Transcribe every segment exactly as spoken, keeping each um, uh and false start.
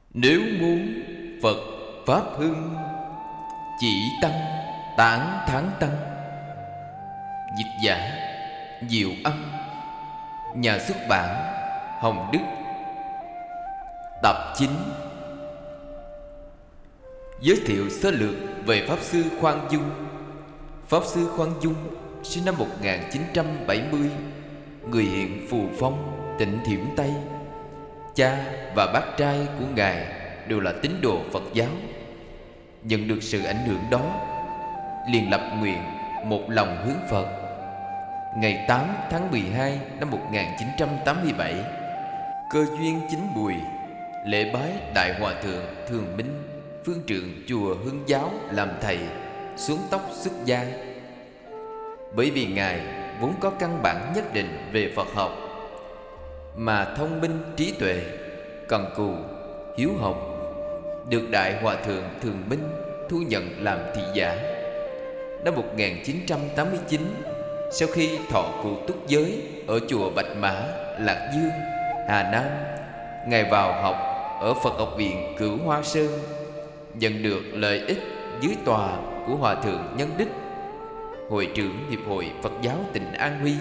Nếu muốn Phật Pháp hưng, chỉ tăng tán thán tăng. Dịch giả Diệu Âm. Nhà xuất bản Hồng Đức. Tập chín. Giới thiệu sơ lược về Pháp Sư Khoan Dung. Pháp Sư Khoan Dung sinh năm một nghìn chín trăm bảy mươi, người hiện Phù Phong, tỉnh Thiểm Tây. Cha và bác trai của Ngài đều là tín đồ Phật giáo. Nhận được sự ảnh hưởng đó, liền lập nguyện một lòng hướng Phật. Ngày tám tháng mười hai năm một nghìn chín trăm tám mươi bảy, cơ duyên chín mùi, lễ bái Đại Hòa Thượng Thường Minh, phương trượng chùa Hưng Giáo làm thầy, xuống tóc xuất gia. Bởi vì Ngài vốn có căn bản nhất định về Phật học, mà thông minh trí tuệ, cần cù, hiếu học, được Đại Hòa Thượng Thường Minh thu nhận làm thị giả. Năm một nghìn chín trăm tám mươi chín, sau khi thọ cụ túc giới ở chùa Bạch Mã, Lạc Dương, Hà Nam, Ngài vào học ở Phật học viện Cửu Hoa Sơn, nhận được lợi ích dưới tòa của Hòa Thượng Nhân Đức, hội trưởng Hiệp hội Phật giáo tỉnh An Huy.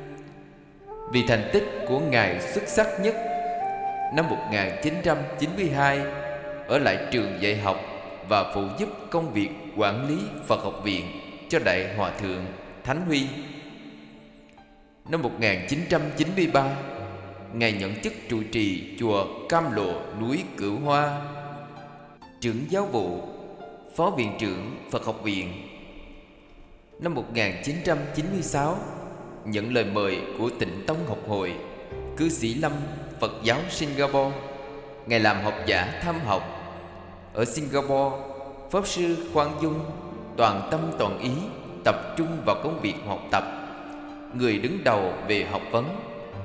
Vì thành tích của Ngài xuất sắc nhất, năm một nghìn chín trăm chín mươi hai ở lại trường dạy học và phụ giúp công việc quản lý Phật học viện cho Đại Hòa Thượng Thánh Huy. Năm một nghìn chín trăm chín mươi ba, Ngài nhận chức trụ trì chùa Cam Lộ, núi Cửu Hoa, trưởng giáo vụ, phó viện trưởng Phật học viện. Năm một nghìn chín trăm chín mươi sáu, nhận lời mời của Tịnh Tông học hội, cư sĩ Lâm Phật giáo Singapore. Ngài làm học giả tham học. Ở Singapore, Pháp Sư Khoan Dung toàn tâm toàn ý tập trung vào công việc học tập, người đứng đầu về học vấn.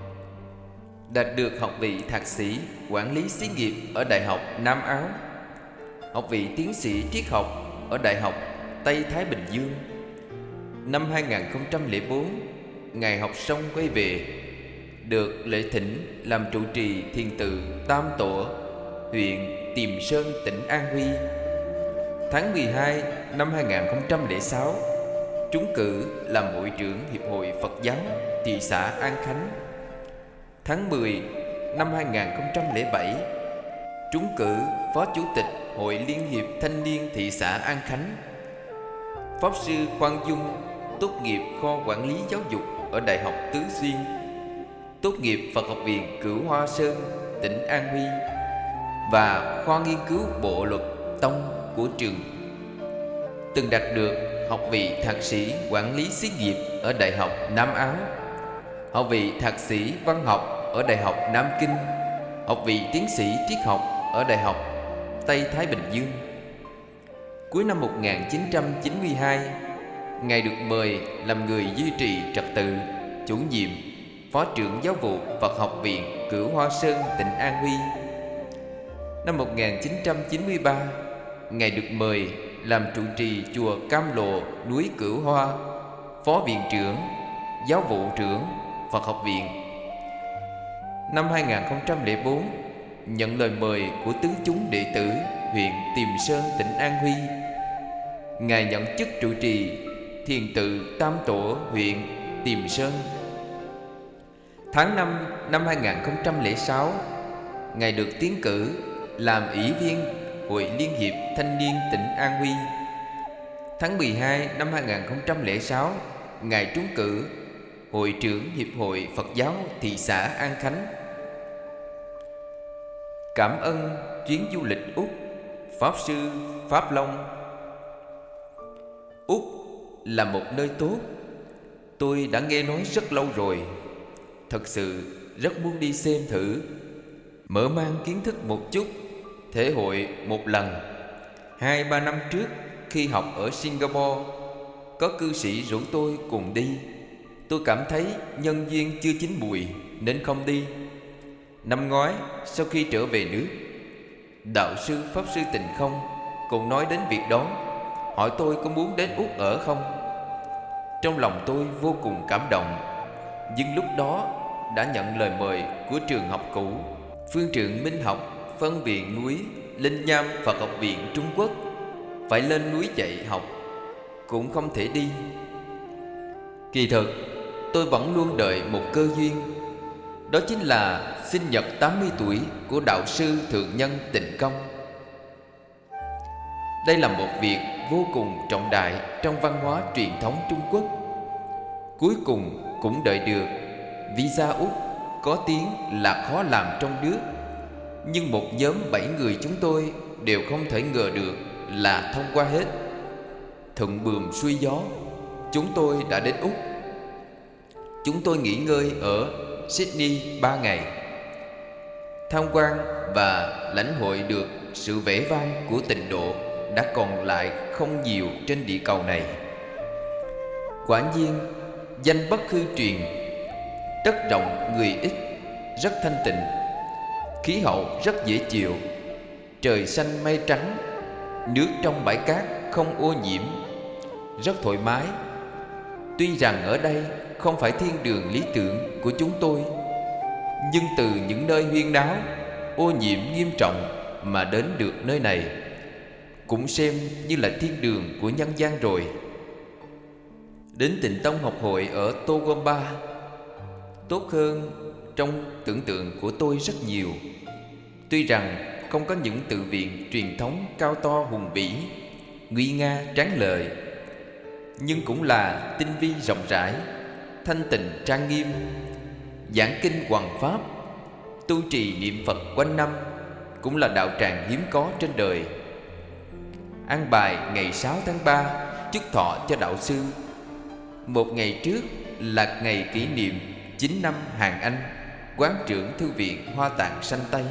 Đạt được học vị thạc sĩ quản lý xí nghiệp ở Đại học Nam Áo, học vị tiến sĩ triết học ở Đại học Tây Thái Bình Dương. Năm hai nghìn không trăm lẻ bốn, Ngài học xong quay về, được lễ thỉnh làm trụ trì thiền tự Tam Tổ, huyện Tiềm Sơn, tỉnh An Huy. Tháng mười hai năm hai nghìn không trăm lẻ sáu, trúng cử làm hội trưởng Hiệp hội Phật giáo thị xã An Khánh. Tháng mười năm hai nghìn không trăm lẻ bảy, trúng cử phó chủ tịch Hội Liên hiệp Thanh niên thị xã An Khánh. Pháp Sư Khoan Dung tốt nghiệp kho quản lý giáo dục ở Đại học Tứ Xuyên, tốt nghiệp Phật học viện Cửu Hoa Sơn, tỉnh An Huy, và khoa nghiên cứu bộ luật tông của trường. Từng đạt được học vị thạc sĩ quản lý xí nghiệp ở Đại học Nam Áo, học vị thạc sĩ văn học ở Đại học Nam Kinh, học vị tiến sĩ triết học ở Đại học Tây Thái Bình Dương. Cuối năm một nghìn chín trăm chín mươi hai, Ngài được mời làm người duy trì trật tự, chủ nhiệm, phó trưởng giáo vụ Phật học viện Cửu Hoa Sơn, tỉnh An Huy. Năm một nghìn chín trăm chín mươi ba, Ngài được mời làm trụ trì chùa Cam Lộ, núi Cửu Hoa, phó viện trưởng, giáo vụ trưởng Phật học viện. Năm hai nghìn không trăm lẻ bốn, nhận lời mời của tứ chúng đệ tử huyện Tiềm Sơn, tỉnh An Huy. Ngài nhận chức trụ trì thiền tự Tam Tổ, huyện Tiềm Sơn. Tháng năm năm hai nghìn không trăm lẻ sáu, Ngài được tiến cử làm ủy viên Hội Liên hiệp Thanh niên tỉnh An Huy. Tháng mười hai năm hai nghìn không trăm lẻ sáu, Ngài trúng cử Hội trưởng Hiệp hội Phật giáo thị xã An Khánh. Cảm ơn chuyến du lịch Úc. Pháp Sư Pháp Long. Úc là một nơi tốt, tôi đã nghe nói rất lâu rồi. Thật sự rất muốn đi xem thử, mở mang kiến thức một chút, thể hội một lần. Hai ba năm trước, khi học ở Singapore, có cư sĩ rủ tôi cùng đi. Tôi cảm thấy nhân duyên chưa chín mùi nên không đi. Năm ngoái, sau khi trở về nước, đạo sư Pháp Sư Tịnh Không cũng nói đến việc đó, hỏi tôi có muốn đến Úc ở không. Trong lòng tôi vô cùng cảm động, nhưng lúc đó đã nhận lời mời của trường học cũ, phương trượng Minh học phân viện núi Linh Nham Phật học viện Trung Quốc, phải lên núi dạy học cũng không thể đi. Kỳ thực tôi vẫn luôn đợi một cơ duyên, đó chính là sinh nhật tám mươi tuổi của đạo sư thượng nhân Tịnh Công. Đây là một việc vô cùng trọng đại trong văn hóa truyền thống Trung Quốc. Cuối cùng cũng đợi được. Visa Úc có tiếng là khó làm trong nước, nhưng một nhóm bảy người chúng tôi đều không thể ngờ được là thông qua hết. Thuận buồm xuôi gió, chúng tôi đã đến Úc. Chúng tôi nghỉ ngơi ở Sydney ba ngày, tham quan và lãnh hội được sự vẻ vang của tịnh độ đã còn lại không nhiều trên địa cầu này. Quả nhiên, danh bất hư truyền, đất rộng người ít, rất thanh tịnh, khí hậu rất dễ chịu, trời xanh mây trắng, nước trong bãi cát không ô nhiễm, rất thoải mái. Tuy rằng ở đây không phải thiên đường lý tưởng của chúng tôi, nhưng từ những nơi huyên náo, ô nhiễm nghiêm trọng mà đến được nơi này cũng xem như là thiên đường của nhân gian rồi. Đến Tịnh Tông học hội ở Toowoomba tốt hơn trong tưởng tượng của tôi rất nhiều. Tuy rằng không có những tự viện truyền thống cao to hùng vĩ, nguy nga tráng lệ, nhưng cũng là tinh vi rộng rãi, thanh tịnh trang nghiêm, giảng kinh hoằng pháp, tu trì niệm Phật quanh năm, cũng là đạo tràng hiếm có trên đời. An bài ngày sáu tháng ba chúc thọ cho đạo sư. Một ngày trước là ngày kỷ niệm chín năm Hàng Anh, quán trưởng thư viện Hoa Tạng sanh Tây.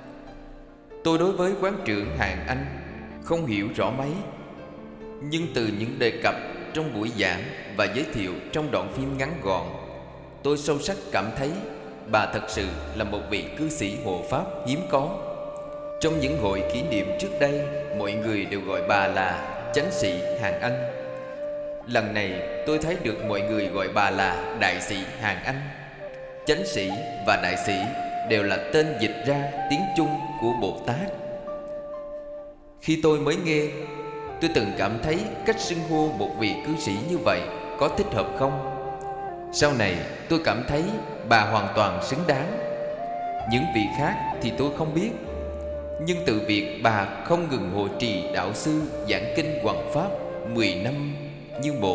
Tôi đối với quán trưởng Hàng Anh không hiểu rõ mấy, nhưng từ những đề cập trong buổi giảng và giới thiệu trong đoạn phim ngắn gọn, tôi sâu sắc cảm thấy bà thật sự là một vị cư sĩ hộ pháp hiếm có. Trong những hội kỷ niệm trước đây, mọi người đều gọi bà là chánh sĩ Hàng Anh. Lần này tôi thấy được mọi người gọi bà là đại sĩ Hàng Anh. Chánh sĩ và đại sĩ đều là tên dịch ra tiếng Trung của Bồ Tát. Khi tôi mới nghe, tôi từng cảm thấy cách xưng hô một vị cư sĩ như vậy có thích hợp không? Sau này tôi cảm thấy bà hoàn toàn xứng đáng. Những vị khác thì tôi không biết, nhưng từ việc bà không ngừng hộ trì đạo sư giảng kinh hoằng pháp mười năm như một,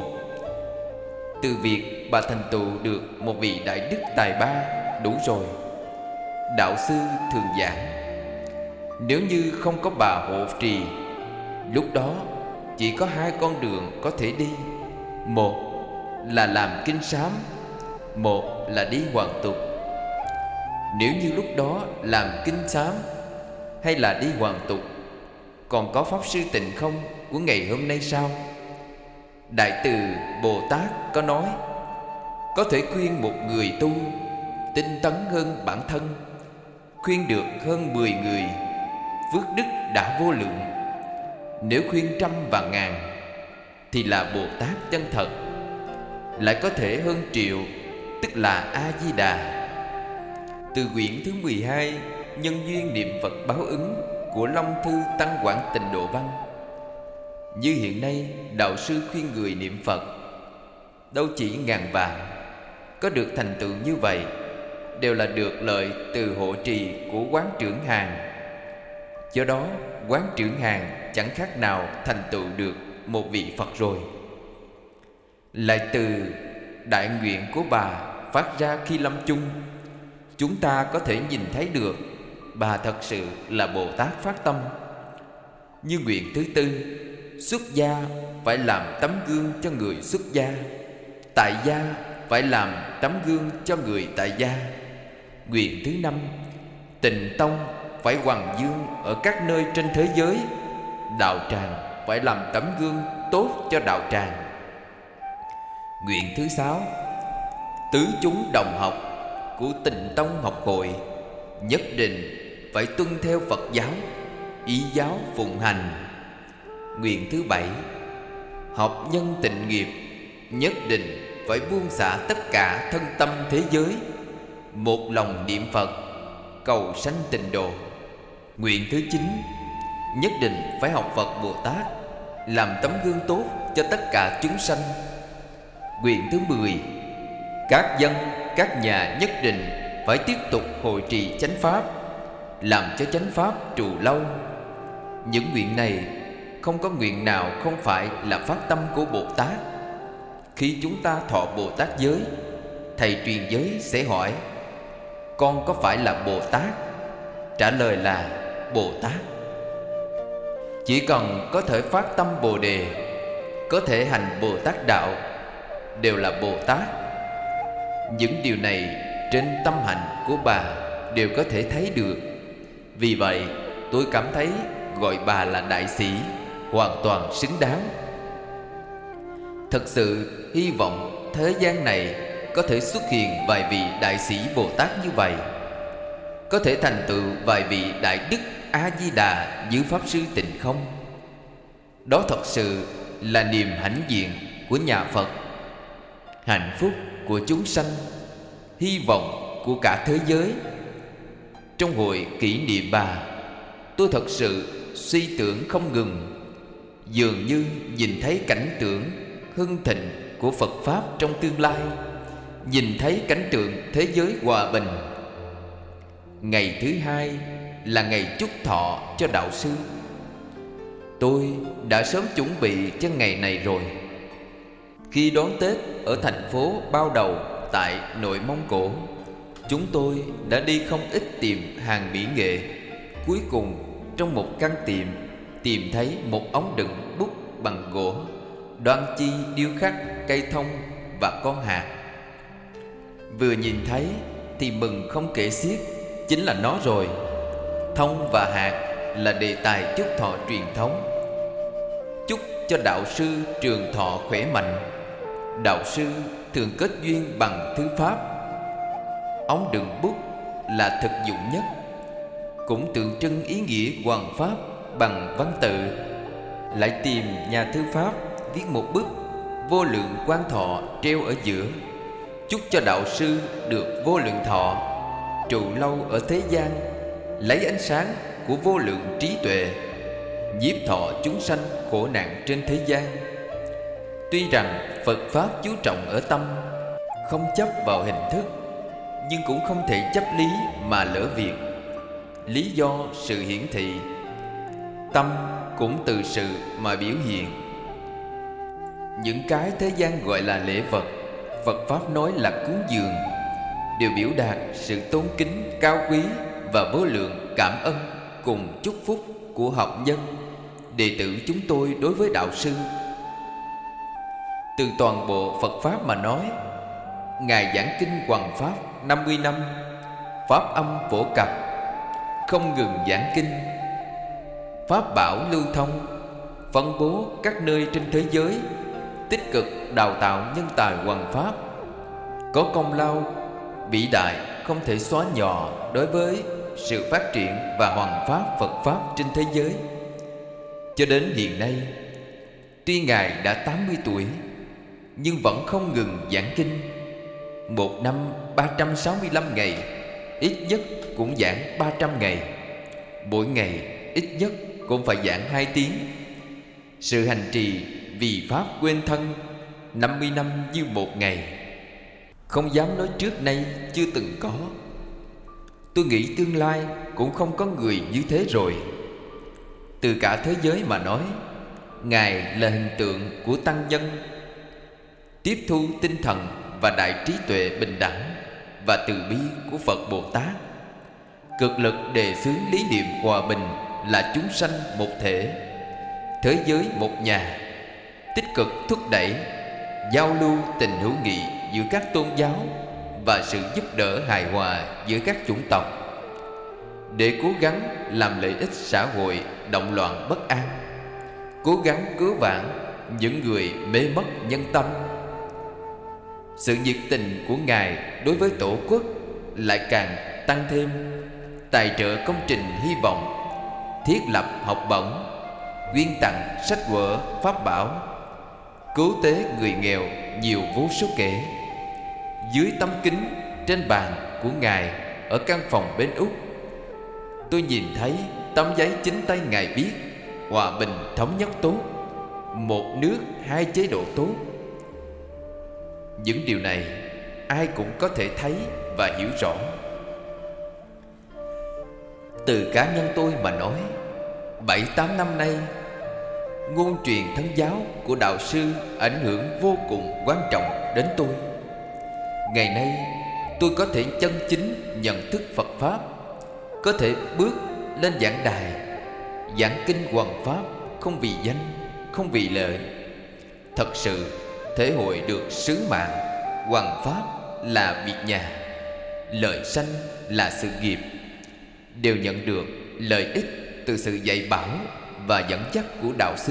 từ việc bà thành tựu được một vị đại đức tài ba đủ rồi. Đạo sư thường giảng, nếu như không có bà hộ trì, lúc đó chỉ có hai con đường có thể đi. Một là làm kinh sám, một là đi hoàn tục. Nếu như lúc đó làm kinh sám hay là đi hoàn tục, còn có Pháp Sư Tịnh Không của ngày hôm nay sao? Đại từ Bồ Tát có nói, có thể khuyên một người tu tinh tấn hơn bản thân, khuyên được hơn mười người, phước đức đã vô lượng. Nếu khuyên trăm và ngàn thì là Bồ Tát chân thật, lại có thể hơn triệu, tức là A-di-đà. Từ quyển thứ mười hai Nhân duyên niệm Phật báo ứng của Long Thư Tăng Quảng Tịnh Độ Văn. Như hiện nay đạo sư khuyên người niệm Phật, đâu chỉ ngàn vạn, có được thành tựu như vậy đều là được lợi từ hộ trì của quán trưởng Hàng. Do đó quán trưởng Hàng chẳng khác nào thành tựu được một vị Phật rồi. Lại từ đại nguyện của bà phát ra khi lâm chung, chúng ta có thể nhìn thấy được bà thật sự là Bồ Tát phát tâm. Như nguyện thứ tư, xuất gia phải làm tấm gương cho người xuất gia, tại gia phải làm tấm gương cho người tại gia. Nguyện thứ năm, Tịnh Tông phải hoằng dương ở các nơi trên thế giới, đạo tràng phải làm tấm gương tốt cho đạo tràng. Nguyện thứ sáu, tứ chúng đồng học của Tịnh Tông học hội nhất định phải tuân theo Phật giáo, y giáo phụng hành. Nguyện thứ bảy, học nhân tịnh nghiệp nhất định phải buông xả tất cả thân tâm thế giới, một lòng niệm Phật, cầu sanh tịnh độ. Nguyện thứ chín, nhất định phải học Phật Bồ Tát, làm tấm gương tốt cho tất cả chúng sanh. Nguyện thứ mười, các dân, các nhà nhất định phải tiếp tục hồi trì chánh pháp, làm cho chánh pháp trụ lâu. Những nguyện này không có nguyện nào không phải là phát tâm của Bồ Tát. Khi chúng ta thọ Bồ Tát giới, thầy truyền giới sẽ hỏi: con có phải là Bồ Tát? Trả lời là Bồ Tát. Chỉ cần có thể phát tâm Bồ Đề, có thể hành Bồ Tát đạo, đều là Bồ Tát. Những điều này trên tâm hạnh của bà đều có thể thấy được. Vì vậy tôi cảm thấy gọi bà là đại sĩ hoàn toàn xứng đáng. Thật sự hy vọng thế gian này có thể xuất hiện vài vị đại sĩ Bồ Tát như vậy, có thể thành tựu vài vị đại đức A-di-đà như Pháp Sư Tịnh Không. Đó thật sự là niềm hãnh diện của nhà Phật, hạnh phúc của chúng sanh, hy vọng của cả thế giới. Trong hội kỷ niệm bà, tôi thật sự suy tưởng không ngừng, dường như nhìn thấy cảnh tượng hưng thịnh của Phật Pháp trong tương lai, nhìn thấy cảnh tượng thế giới hòa bình. Ngày thứ hai là ngày chúc thọ cho đạo sư. Tôi đã sớm chuẩn bị cho ngày này rồi. Khi đón Tết ở thành phố Bao Đầu tại nội Mông Cổ, chúng tôi đã đi không ít tiệm hàng mỹ nghệ. Cuối cùng trong một căn tiệm tìm thấy một ống đựng bút bằng gỗ, đoan chi điêu khắc cây thông và con hạt. Vừa nhìn thấy thì mừng không kể xiết. Chính là nó rồi. Thông và hạt là đề tài chúc thọ truyền thống, chúc cho đạo sư trường thọ khỏe mạnh. Đạo sư thường kết duyên bằng thư pháp. Ống đựng bút là thực dụng nhất, cũng tượng trưng ý nghĩa hoằng pháp bằng văn tự. Lại tìm nhà thư pháp viết một bức vô lượng quan thọ treo ở giữa, chúc cho đạo sư được vô lượng thọ, trụ lâu ở thế gian, lấy ánh sáng của vô lượng trí tuệ nhiếp thọ chúng sanh khổ nạn trên thế gian. Tuy rằng Phật Pháp chú trọng ở tâm, không chấp vào hình thức, nhưng cũng không thể chấp lý mà lỡ việc. Lý do sự hiển thị, tâm cũng từ sự mà biểu hiện. Những cái thế gian gọi là lễ vật, Phật Pháp nói là cúng dường, đều biểu đạt sự tôn kính cao quý và vô lượng cảm ơn cùng chúc phúc của học nhân, đệ tử chúng tôi đối với đạo sư. Từ toàn bộ Phật Pháp mà nói, Ngài giảng kinh hoằng Pháp năm mươi năm, Pháp âm phổ cập, không ngừng giảng kinh. Pháp bảo lưu thông, phân bố các nơi trên thế giới, tích cực đào tạo nhân tài hoằng Pháp, có công lao vĩ đại không thể xóa nhòa đối với sự phát triển và hoằng Pháp Phật Pháp trên thế giới. Cho đến hiện nay, tuy Ngài đã tám mươi tuổi, nhưng vẫn không ngừng giảng kinh. Một năm ba trăm sáu mươi lăm ngày, ít nhất cũng giảng ba trăm ngày. Mỗi ngày ít nhất cũng phải giảng hai tiếng. Sự hành trì vì Pháp quên thân, năm mươi năm như một ngày, không dám nói trước nay chưa từng có. Tôi nghĩ tương lai cũng không có người như thế rồi. Từ cả thế giới mà nói, Ngài là hình tượng của tăng nhân, tiếp thu tinh thần và đại trí tuệ bình đẳng và từ bi của Phật Bồ Tát, cực lực đề xướng lý niệm hòa bình là chúng sanh một thể, thế giới một nhà, tích cực thúc đẩy giao lưu tình hữu nghị giữa các tôn giáo và sự giúp đỡ hài hòa giữa các chủng tộc, để cố gắng làm lợi ích xã hội động loạn bất an, cố gắng cứu vãn những người mê mất nhân tâm. Sự nhiệt tình của Ngài đối với Tổ quốc lại càng tăng thêm, tài trợ công trình hy vọng, thiết lập học bổng, quyên tặng sách vở pháp bảo, cứu tế người nghèo nhiều vô số kể. Dưới tấm kính trên bàn của Ngài ở căn phòng bên Úc, tôi nhìn thấy tấm giấy chính tay Ngài viết: hòa bình thống nhất tốt, một nước hai chế độ tốt. Những điều này ai cũng có thể thấy và hiểu rõ. Từ cá nhân tôi mà nói, bảy tám năm nay, ngôn truyền thân giáo của đạo sư ảnh hưởng vô cùng quan trọng đến tôi. Ngày nay tôi có thể chân chính nhận thức Phật Pháp, có thể bước lên giảng đài giảng kinh hoằng Pháp, không vì danh, không vì lợi. Thật sự thể hội được sứ mạng hoằng Pháp là việc nhà, lợi sanh là sự nghiệp, đều nhận được lợi ích từ sự dạy bảo và dẫn dắt của đạo sư.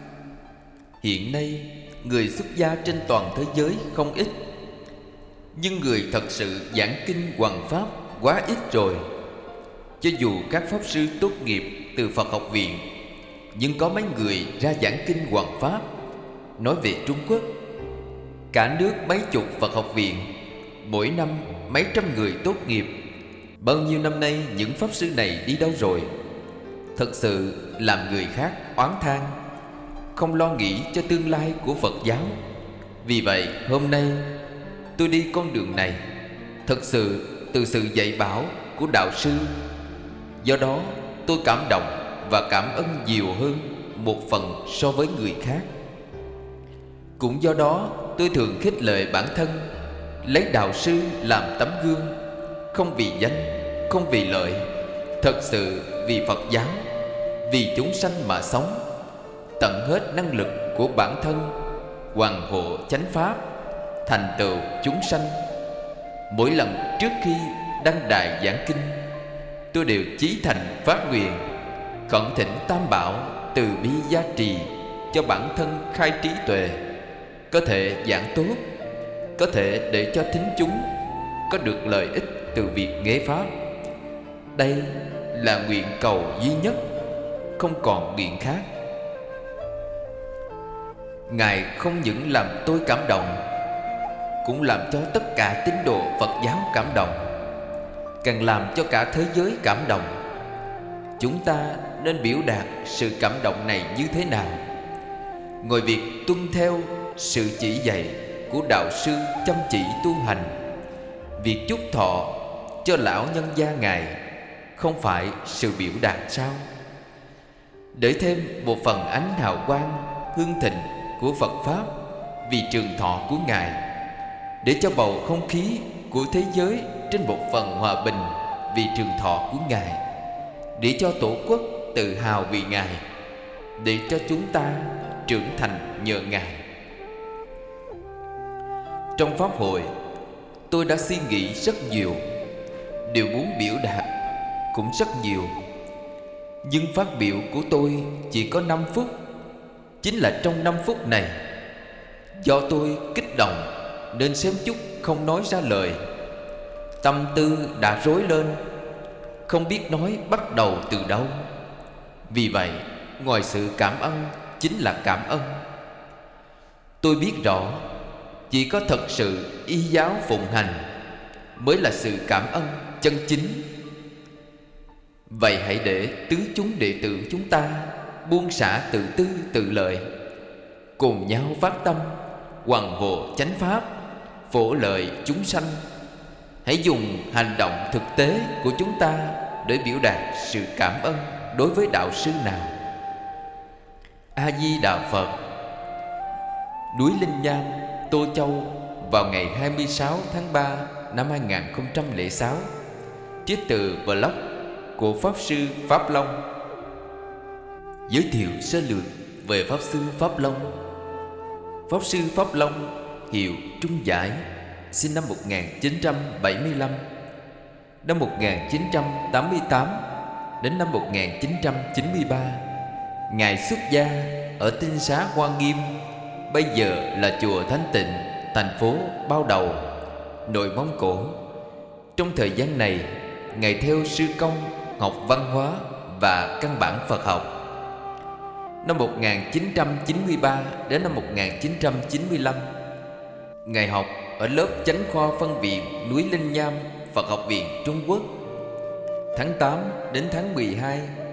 Hiện nay người xuất gia trên toàn thế giới không ít, nhưng người thật sự giảng kinh hoằng Pháp quá ít rồi. Cho dù các pháp sư tốt nghiệp từ Phật học viện, nhưng có mấy người ra giảng kinh hoằng Pháp. Nói về Trung Quốc, cả nước mấy chục Phật học viện, mỗi năm mấy trăm người tốt nghiệp. Bao nhiêu năm nay những pháp sư này đi đâu rồi? Thật sự làm người khác oán than, không lo nghĩ cho tương lai của Phật giáo. Vì vậy hôm nay tôi đi con đường này thật sự từ sự dạy bảo của đạo sư. Do đó tôi cảm động và cảm ơn nhiều hơn một phần so với người khác. Cũng do đó tôi thường khích lệ bản thân, lấy đạo sư làm tấm gương, không vì danh, không vì lợi, thật sự vì Phật giáo, vì chúng sanh mà sống, tận hết năng lực của bản thân, hoàn hộ chánh pháp, thành tựu chúng sanh. Mỗi lần trước khi đăng đài giảng kinh, tôi đều chí thành phát nguyện, khẩn thỉnh Tam Bảo từ bi gia trì cho bản thân khai trí tuệ, có thể giảng tốt, có thể để cho thính chúng có được lợi ích từ việc nghe pháp. Đây là nguyện cầu duy nhất, không còn nguyện khác. Ngài không những làm tôi cảm động, cũng làm cho tất cả tín đồ Phật giáo cảm động, càng làm cho cả thế giới cảm động. Chúng ta nên biểu đạt sự cảm động này như thế nào? Ngoài việc tuân theo sự chỉ dạy của đạo sư chăm chỉ tu hành, việc chúc thọ cho lão nhân gia Ngài không phải sự biểu đạt sao? Để thêm một phần ánh hào quang hương thịnh của Phật Pháp vì trường thọ của Ngài, để cho bầu không khí của thế giới trên một phần hòa bình vì trường thọ của Ngài, để cho Tổ quốc tự hào vì Ngài, để cho chúng ta trưởng thành nhờ Ngài. Trong Pháp hội, tôi đã suy nghĩ rất nhiều, điều muốn biểu đạt cũng rất nhiều. Nhưng phát biểu của tôi chỉ có năm phút. Chính là trong năm phút này, do tôi kích động nên xém chút không nói ra lời. Tâm tư đã rối lên, không biết nói bắt đầu từ đâu. Vì vậy, ngoài sự cảm ơn chính là cảm ơn. Tôi biết rõ, chỉ có thật sự y giáo phụng hành mới là sự cảm ơn chân chính. Vậy hãy để tứ chúng đệ tử chúng ta buông xả tự tư tự lợi, cùng nhau phát tâm hoằng hộ chánh pháp, phổ lợi chúng sanh. Hãy dùng hành động thực tế của chúng ta để biểu đạt sự cảm ơn đối với đạo sư nào. A Di Đà Phật. Núi Linh Nham, Tô Châu, vào ngày hai mươi sáu tháng ba năm hai nghìn không trăm lẻ sáu. Trích từ blog của Pháp Sư Pháp Long. Giới thiệu sơ lược về Pháp Sư Pháp Long. Pháp Sư Pháp Long, hiệu Trung Giải, sinh năm một nghìn chín trăm bảy mươi lăm. Năm một nghìn chín trăm tám mươi tám đến năm một nghìn chín trăm chín mươi ba, Ngài xuất gia ở Tinh Xá Hoa Nghiêm, bây giờ là chùa Thánh Tịnh, thành phố Bao Đầu, Nội Mông Cổ. Trong thời gian này, Ngài theo sư công học văn hóa và căn bản Phật học. Năm một nghìn chín trăm chín mươi ba đến năm một nghìn chín trăm chín mươi lăm, Ngài học ở lớp chánh khoa phân viện núi Linh Nham, Phật học viện Trung Quốc. Tháng tám đến tháng mười hai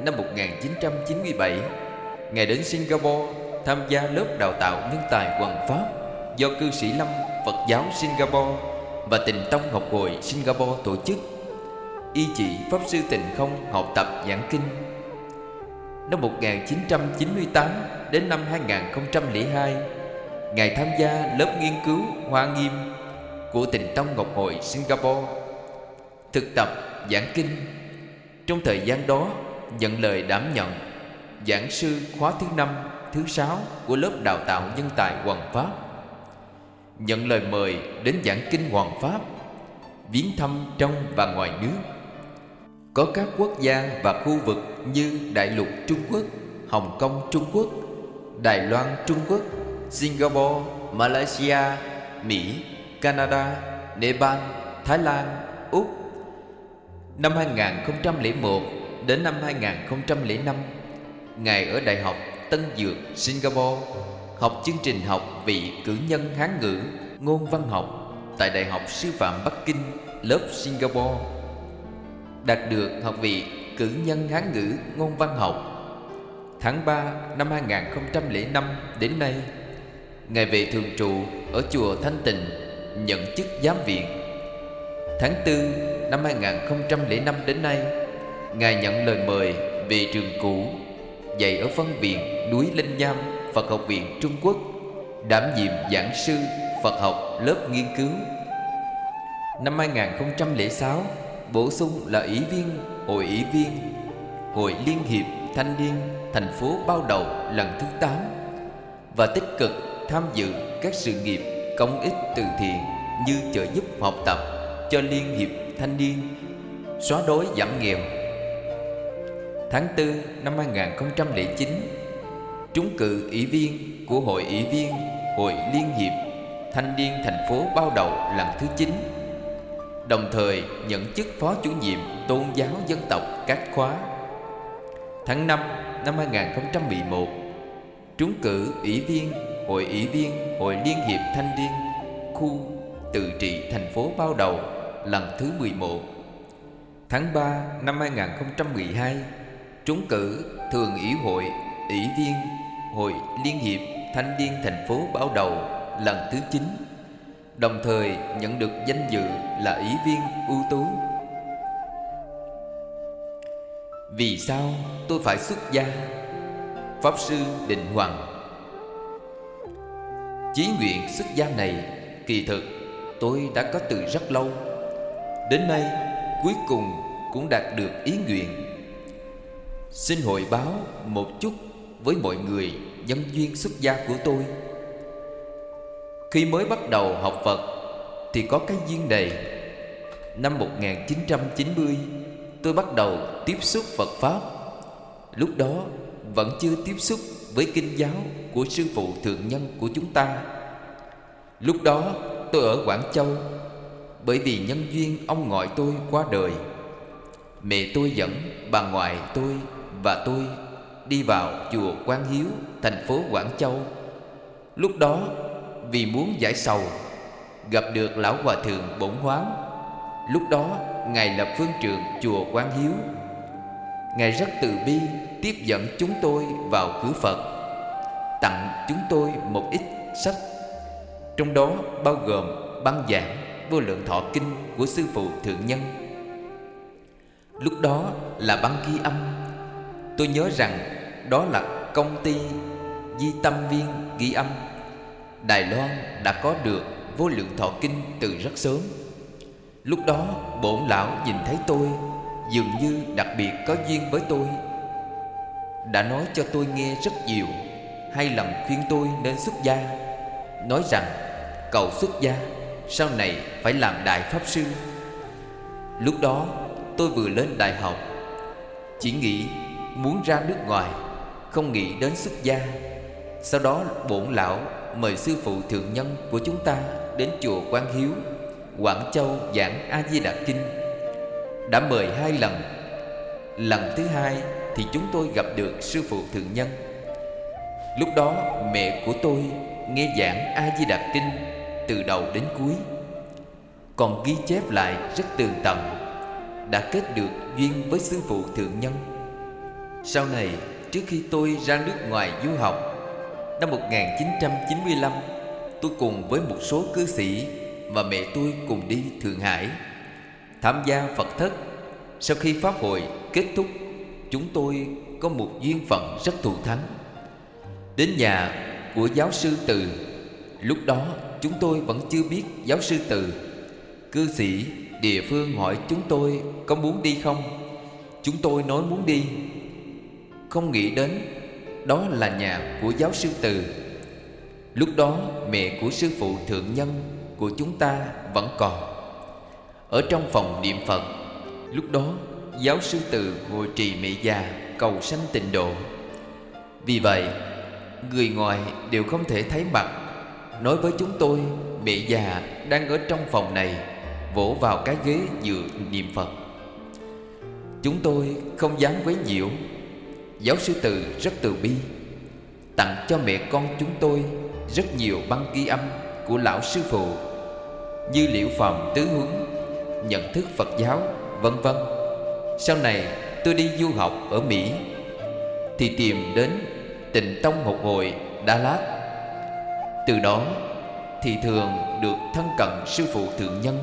năm một nghìn chín trăm chín mươi bảy, Ngài đến Singapore tham gia lớp đào tạo nhân tài hoằng pháp do Cư Sĩ Lâm Phật giáo Singapore và Tịnh Tông Học hội Singapore tổ chức. Y chỉ Pháp Sư Tịnh Không học tập giảng kinh. Năm một nghìn chín trăm chín mươi tám đến năm hai nghìn không trăm lẻ hai, Ngài tham gia lớp nghiên cứu Hoa Nghiêm của Tịnh Tông Ngọc Hội Singapore, thực tập giảng kinh. Trong thời gian đó, nhận lời đảm nhận giảng sư khóa thứ năm, thứ sáu của lớp đào tạo nhân tài hoằng pháp. Nhận lời mời đến giảng kinh hoằng pháp, viếng thăm trong và ngoài nước. Có các quốc gia và khu vực như Đại lục Trung Quốc, Hồng Kông Trung Quốc, Đài Loan Trung Quốc, Singapore, Malaysia, Mỹ, Canada, Nepal, Thái Lan, Úc. Năm hai nghìn không trăm lẻ một đến năm hai nghìn không trăm lẻ năm, Ngài ở Đại học Tân Dược Singapore học chương trình học vị cử nhân Hán ngữ ngôn văn học tại Đại học Sư phạm Bắc Kinh lớp Singapore. Đạt được học vị cử nhân Hán ngữ ngôn văn học. Tháng ba năm hai nghìn không trăm lẻ năm đến nay, Ngài về thường trụ ở chùa Thanh Tịnh, nhận chức giám viện. Tháng tư năm hai nghìn không trăm lẻ năm đến nay, Ngài nhận lời mời về trường cũ dạy ở phân viện núi Linh Nham Phật học viện Trung Quốc, đảm nhiệm giảng sư Phật học lớp nghiên cứu. Năm hai nghìn không trăm lẻ sáu, bổ sung là ủy viên Hội ủy viên Hội Liên hiệp Thanh niên thành phố Bao Đầu lần thứ tám và tích cực tham dự các sự nghiệp công ích từ thiện như trợ giúp học tập cho Liên hiệp Thanh niên, xóa đói giảm nghèo. Tháng tư năm hai nghìn không trăm lẻ chín, trúng cử ủy viên của Hội ủy viên Hội Liên hiệp Thanh niên thành phố Bao Đầu lần thứ chín, đồng thời nhận chức phó chủ nhiệm tôn giáo dân tộc các khóa. Tháng năm năm hai nghìn không trăm mười một, trúng cử ủy viên Hội ủy viên Hội Liên hiệp Thanh niên khu tự trị thành phố Bao Đầu lần thứ mười một. Tháng ba năm hai nghìn không trăm mười hai, trúng cử thường ủy hội ủy viên Hội Liên hiệp Thanh niên thành phố Bao Đầu lần thứ chín, đồng thời nhận được danh dự là ủy viên ưu tú. Vì sao tôi phải xuất gia? Pháp Sư Định Hoằng. Chí nguyện xuất gia này kỳ thực tôi đã có từ rất lâu. Đến nay cuối cùng cũng đạt được ý nguyện. Xin hội báo một chút với mọi người nhân duyên xuất gia của tôi. Khi mới bắt đầu học Phật thì có cái duyên này. Năm một nghìn chín trăm chín mươi, tôi bắt đầu tiếp xúc Phật Pháp. Lúc đó vẫn chưa tiếp xúc với kinh giáo của Sư Phụ Thượng Nhân của chúng ta. Lúc đó tôi ở Quảng Châu. Bởi vì nhân duyên ông ngoại tôi qua đời, mẹ tôi dẫn bà ngoại tôi và tôi đi vào chùa Quán Hiếu, thành phố Quảng Châu. Lúc đó vì muốn giải sầu, gặp được Lão Hòa Thượng Bổn Hoán. Lúc đó Ngài lập phương trượng chùa Quán Hiếu. Ngài rất từ bi tiếp dẫn chúng tôi vào cửa Phật, tặng chúng tôi một ít sách, trong đó bao gồm băng giảng Vô Lượng Thọ Kinh của Sư Phụ Thượng Nhân. Lúc đó là băng ghi âm. Tôi nhớ rằng đó là công ty Di Tâm Viên ghi âm. Đài Loan đã có được Vô Lượng Thọ Kinh từ rất sớm. Lúc đó Bổn Lão nhìn thấy tôi, dường như đặc biệt có duyên với tôi, đã nói cho tôi nghe rất nhiều, hai lần khuyên tôi nên xuất gia, nói rằng cầu xuất gia sau này phải làm đại pháp sư. Lúc đó tôi vừa lên đại học, chỉ nghĩ muốn ra nước ngoài, không nghĩ đến xuất gia. Sau đó Bổn Lão mời Sư Phụ Thượng Nhân của chúng ta đến chùa Quán Hiếu, Quảng Châu giảng A Di Đà Kinh. Đã mời hai lần. Lần thứ hai thì chúng tôi gặp được Sư Phụ Thượng Nhân. Lúc đó mẹ của tôi nghe giảng A Di Đà Kinh từ đầu đến cuối, còn ghi chép lại rất tường tận, đã kết được duyên với Sư Phụ Thượng Nhân. Sau này, trước khi tôi ra nước ngoài du học, năm một nghìn chín trăm chín mươi lăm, tôi cùng với một số cư sĩ và mẹ tôi cùng đi Thượng Hải tham gia Phật thất. Sau khi pháp hội kết thúc, chúng tôi có một duyên phận rất thù thắng. Đến nhà của giáo sư Từ. Lúc đó chúng tôi vẫn chưa biết giáo sư Từ. Cư sĩ địa phương hỏi chúng tôi có muốn đi không. Chúng tôi nói muốn đi, không nghĩ đến đó là nhà của giáo sư Từ. Lúc đó mẹ của sư phụ thượng nhân của chúng ta vẫn còn ở trong phòng niệm Phật. Lúc đó giáo sư Từ ngồi trì mẹ già cầu sanh tịnh độ. Vì vậy người ngoài đều không thể thấy mặt. Nói với chúng tôi mẹ già đang ở trong phòng này, vỗ vào cái ghế dựa niệm Phật. Chúng tôi không dám quấy nhiễu. Giáo sư Từ rất từ bi, tặng cho mẹ con chúng tôi rất nhiều băng ghi âm của lão sư phụ, như Liễu Phàm Tứ Huấn, Nhận Thức Phật Giáo, vân vân. Sau này tôi đi du học ở Mỹ thì tìm đến Tịnh Tông Học Hội Đà Lạt. Từ đó thì thường được thân cận sư phụ thượng nhân.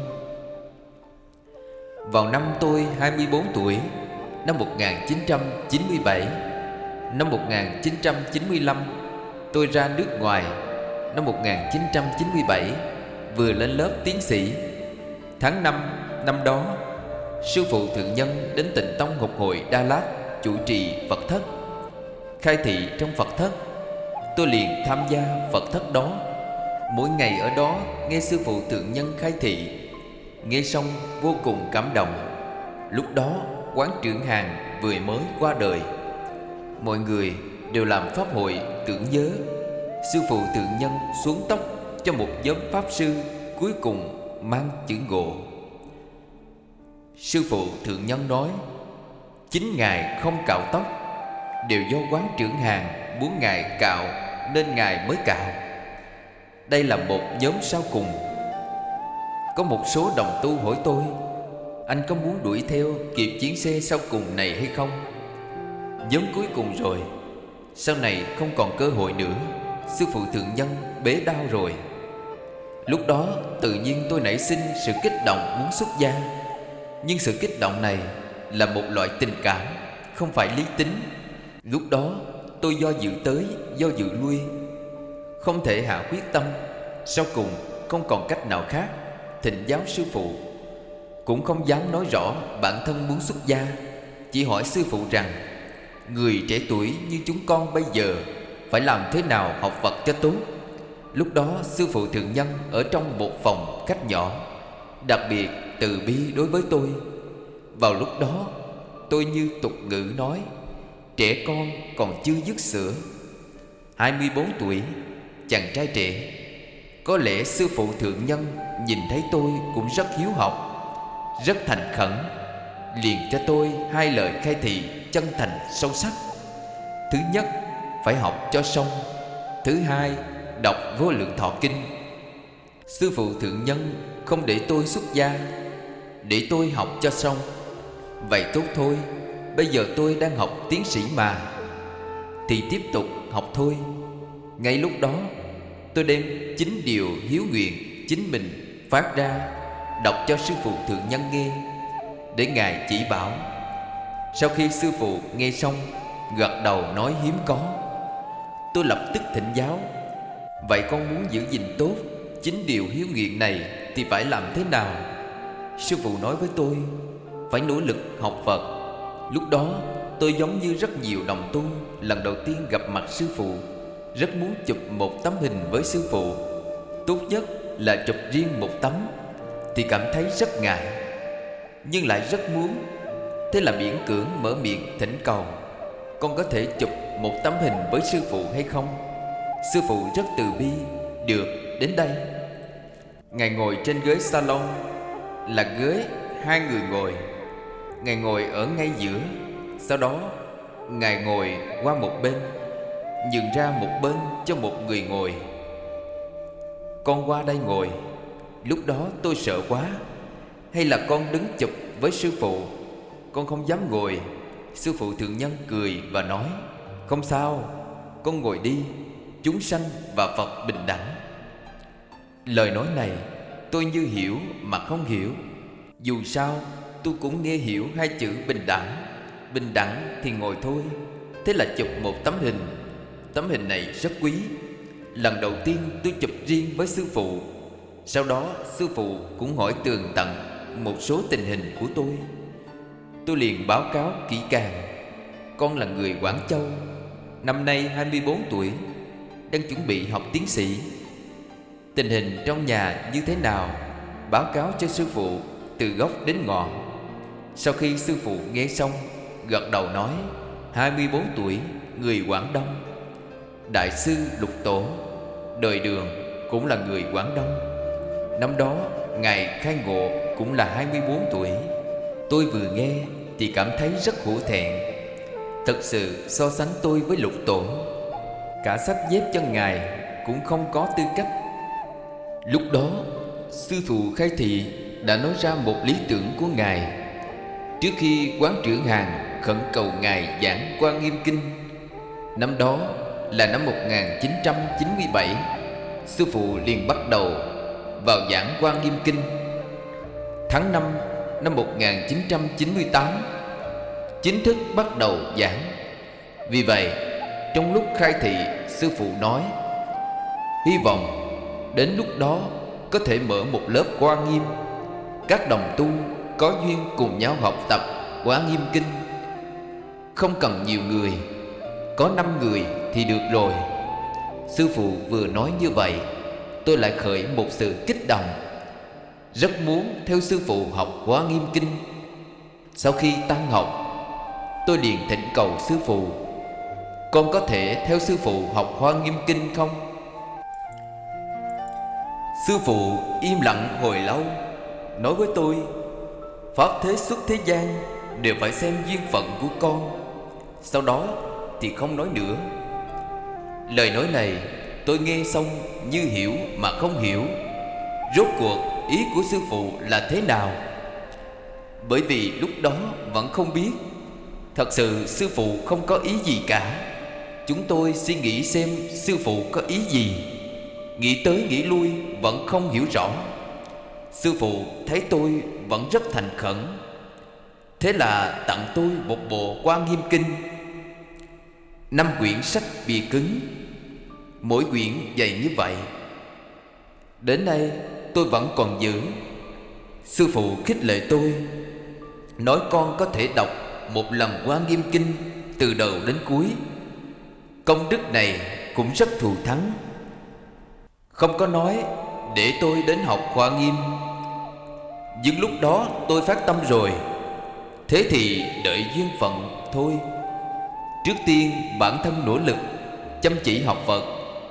Vào năm tôi hai mươi bốn tuổi, năm một nghìn chín trăm chín mươi bảy, năm một nghìn chín trăm chín mươi lăm tôi ra nước ngoài. Năm một nghìn chín trăm chín mươi bảy vừa lên lớp tiến sĩ. Tháng năm năm đó, sư phụ thượng nhân đến Tịnh Tông Học Hội Đà Lạt chủ trì Phật thất. Khai thị trong Phật thất, tôi liền tham gia Phật thất đó. Mỗi ngày ở đó nghe sư phụ thượng nhân khai thị, nghe xong vô cùng cảm động. Lúc đó quán trưởng Hàn vừa mới qua đời. Mọi người đều làm pháp hội tưởng nhớ. Sư phụ thượng nhân xuống tóc cho một nhóm pháp sư cuối cùng mang chữ ngộ. Sư phụ thượng nhân nói: chính ngài không cạo tóc, đều do quán trưởng Hàn muốn ngài cạo nên ngài mới cạo. Đây là một nhóm sau cùng. Có một số đồng tu hỏi tôi: anh có muốn đuổi theo kịp chuyến xe sau cùng này hay không? Nhóm cuối cùng rồi, sau này không còn cơ hội nữa. Sư phụ thượng nhân bế đao rồi. Lúc đó tự nhiên tôi nảy sinh sự kích động muốn xuất gia. Nhưng sự kích động này là một loại tình cảm, không phải lý tính. Lúc đó tôi do dự tới, do dự lui, không thể hạ quyết tâm. Sau cùng không còn cách nào khác, thỉnh giáo sư phụ. Cũng không dám nói rõ bản thân muốn xuất gia, chỉ hỏi sư phụ rằng: người trẻ tuổi như chúng con bây giờ phải làm thế nào học Phật cho tốt? Lúc đó sư phụ thượng nhân ở trong một phòng khách nhỏ, đặc biệt từ bi đối với tôi. Vào lúc đó tôi như tục ngữ nói: trẻ con còn chưa dứt sữa. Hai mươi bốn tuổi, chàng trai trẻ. Có lẽ sư phụ thượng nhân nhìn thấy tôi cũng rất hiếu học, rất thành khẩn, liền cho tôi hai lời khai thị chân thành sâu sắc. Thứ nhất, phải học cho xong. Thứ hai, đọc Vô Lượng Thọ Kinh. Sư phụ thượng nhân không để tôi xuất gia, để tôi học cho xong. Vậy tốt thôi, bây giờ tôi đang học tiến sĩ mà, thì tiếp tục học thôi. Ngay lúc đó tôi đem chính điều hiếu nguyện chính mình phát ra, đọc cho sư phụ thượng nhân nghe, để ngài chỉ bảo. Sau khi sư phụ nghe xong, gật đầu nói hiếm có. Tôi lập tức thỉnh giáo: vậy con muốn giữ gìn tốt chính điều hiếu nguyện này thì phải làm thế nào? Sư phụ nói với tôi: phải nỗ lực học Phật. Lúc đó tôi giống như rất nhiều đồng tu lần đầu tiên gặp mặt sư phụ, rất muốn chụp một tấm hình với sư phụ. Tốt nhất là chụp riêng một tấm, thì cảm thấy rất ngại, nhưng lại rất muốn. Thế là miễn cưỡng mở miệng thỉnh cầu: con có thể chụp một tấm hình với sư phụ hay không? Sư phụ rất từ bi: được, đến đây. Ngài ngồi trên ghế salon, là ghế hai người ngồi. Ngài ngồi ở ngay giữa. Sau đó ngài ngồi qua một bên, nhường ra một bên cho một người ngồi. Con qua đây ngồi. Lúc đó tôi sợ quá. Hay là con đứng chụp với sư phụ? Con không dám ngồi, Sư phụ thượng nhân cười và nói: "Không sao, con ngồi đi, chúng sanh và Phật bình đẳng." Lời nói này tôi như hiểu mà không hiểu. Dù sao tôi cũng nghe hiểu hai chữ bình đẳng. Bình đẳng thì ngồi thôi. Thế là chụp một tấm hình. Tấm hình này rất quý. Lần đầu tiên tôi chụp riêng với sư phụ. Sau đó sư phụ cũng hỏi tường tận một số tình hình của tôi. Tôi liền báo cáo kỹ càng. Con là người Quảng Châu, năm nay hai mươi bốn tuổi, đang chuẩn bị học tiến sĩ. Tình hình trong nhà như thế nào báo cáo cho sư phụ từ gốc đến ngọn. Sau khi sư phụ nghe xong, gật đầu nói: hai mươi bốn tuổi, người Quảng Đông. Đại sư Lục Tổ đời Đường cũng là người Quảng Đông. Năm đó ngài khai ngộ cũng là hai mươi bốn tuổi. Tôi vừa nghe thì cảm thấy rất hổ thẹn. Thật sự so sánh tôi với Lục Tổ, cả sắp xếp cho ngài cũng không có tư cách. Lúc đó sư phụ khai thị đã nói ra một lý tưởng của ngài. Trước khi quán trưởng Hàn khẩn cầu ngài giảng Quan Nghiêm Kinh, năm đó là năm một nghìn chín trăm chín mươi bảy, sư phụ liền bắt đầu vào giảng Quan Nghiêm Kinh. Tháng năm năm một nghìn chín trăm chín mươi tám chính thức bắt đầu giảng. Vì vậy trong lúc khai thị, sư phụ nói: hy vọng đến lúc đó có thể mở một lớp Quan Nghiêm. Các đồng tu có duyên cùng nhau học tập Quan Nghiêm Kinh. Không cần nhiều người, có năm người thì được rồi. Sư phụ vừa nói như vậy, tôi lại khởi một sự kích động, rất muốn theo sư phụ học Quan Nghiêm Kinh. Sau khi tan học, tôi liền thỉnh cầu sư phụ: con có thể theo sư phụ học Quan Nghiêm Kinh không? Sư phụ im lặng hồi lâu, nói với tôi: pháp thế xuất thế gian đều phải xem duyên phận của con. Sau đó thì không nói nữa. Lời nói này tôi nghe xong như hiểu mà không hiểu. Rốt cuộc ý của sư phụ là thế nào? Bởi vì lúc đó vẫn không biết. Thật sự sư phụ không có ý gì cả. Chúng tôi suy nghĩ xem sư phụ có ý gì. Nghĩ tới nghĩ lui vẫn không hiểu rõ. Sư phụ thấy tôi vẫn rất thành khẩn, thế là tặng tôi một bộ Quan Nghiêm Kinh, năm quyển sách bìa cứng, mỗi quyển dày như vậy. Đến nay tôi vẫn còn giữ. Sư phụ khích lệ tôi, nói con có thể đọc một lần Quan Nghiêm Kinh từ đầu đến cuối. Công đức này cũng rất thù thắng. Không có nói để tôi đến học Quan Nghiêm. Nhưng lúc đó tôi phát tâm rồi. Thế thì đợi duyên phận thôi. Trước tiên bản thân nỗ lực chăm chỉ học Phật.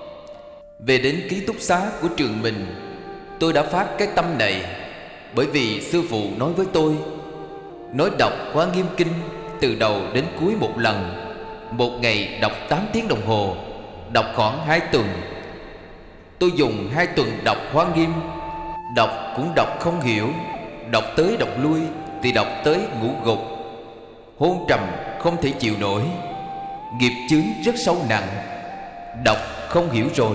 Về đến ký túc xá của trường mình, tôi đã phát cái tâm này. Bởi vì sư phụ nói với tôi, nói đọc Quan Nghiêm Kinh từ đầu đến cuối một lần, một ngày đọc tám tiếng đồng hồ, đọc khoảng hai tuần. Tôi dùng hai tuần đọc Quan Nghiêm. Đọc cũng đọc không hiểu, đọc tới đọc lui thì đọc tới ngủ gục, hôn trầm không thể chịu nổi, nghiệp chướng rất sâu nặng. Đọc không hiểu rồi,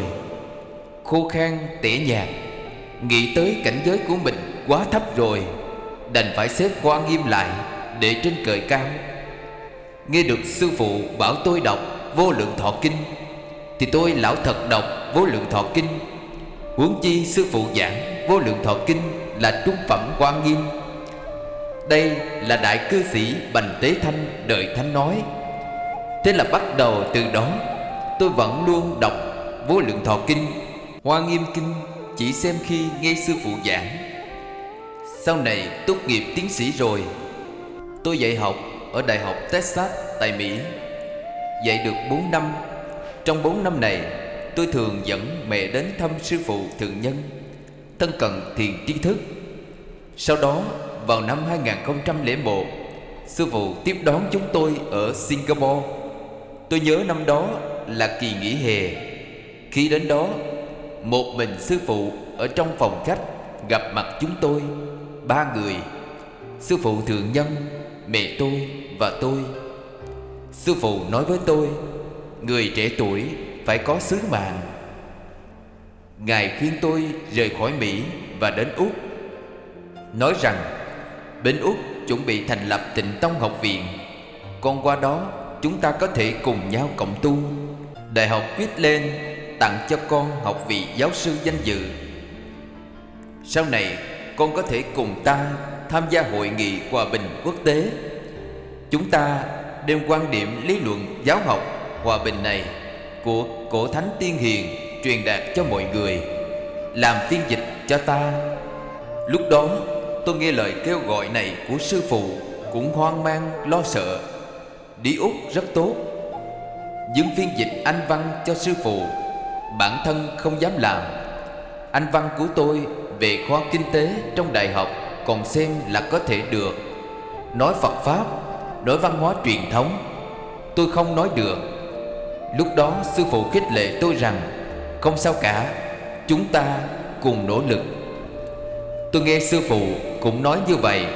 khô khan tẻ nhạt, nghĩ tới cảnh giới của mình quá thấp rồi, đành phải xếp Quan Nghiêm lại để trên cời cao. Nghe được sư phụ bảo tôi đọc Vô Lượng Thọ Kinh thì tôi lão thật đọc Vô Lượng Thọ Kinh. Huống chi sư phụ giảng Vô Lượng Thọ Kinh là trung phẩm Quan Nghiêm. Đây là đại cư sĩ Bành Tế Thanh đời Thánh nói. Thế là bắt đầu từ đó tôi vẫn luôn đọc Vô Lượng Thọ Kinh. Quan Nghiêm Kinh chỉ xem khi nghe sư phụ giảng. Sau này tốt nghiệp tiến sĩ rồi, tôi dạy học ở Đại học Texas tại Mỹ. Dạy được bốn năm. Trong bốn năm này, tôi thường dẫn mẹ đến thăm sư phụ thượng nhân, thân cận thiền tri thức. Sau đó vào năm hai nghìn không trăm lẻ một, sư phụ tiếp đón chúng tôi ở Singapore. Tôi nhớ năm đó là kỳ nghỉ hè. Khi đến đó, một mình sư phụ ở trong phòng khách gặp mặt chúng tôi, ba người: sư phụ thượng nhân, mẹ tôi và tôi. Sư phụ nói với tôi, người trẻ tuổi phải có sứ mạng. Ngài khuyên tôi rời khỏi Mỹ và đến Úc, nói rằng bên Úc chuẩn bị thành lập Tịnh Tông học viện, còn qua đó chúng ta có thể cùng nhau cộng tu. Đại học Queensland tặng cho con học vị giáo sư danh dự. Sau này con có thể cùng ta tham gia hội nghị hòa bình quốc tế. Chúng ta đem quan điểm lý luận giáo học hòa bình này của cổ thánh tiên hiền truyền đạt cho mọi người, làm phiên dịch cho ta. Lúc đó tôi nghe lời kêu gọi này của sư phụ cũng hoang mang lo sợ. Đi Úc rất tốt, nhưng phiên dịch Anh văn cho sư phụ bản thân không dám làm. Anh văn của tôi về khoa kinh tế trong đại học còn xem là có thể được. Nói Phật Pháp, nói văn hóa truyền thống, tôi không nói được. Lúc đó sư phụ khích lệ tôi rằng không sao cả, chúng ta cùng nỗ lực. Tôi nghe sư phụ cũng nói như vậy,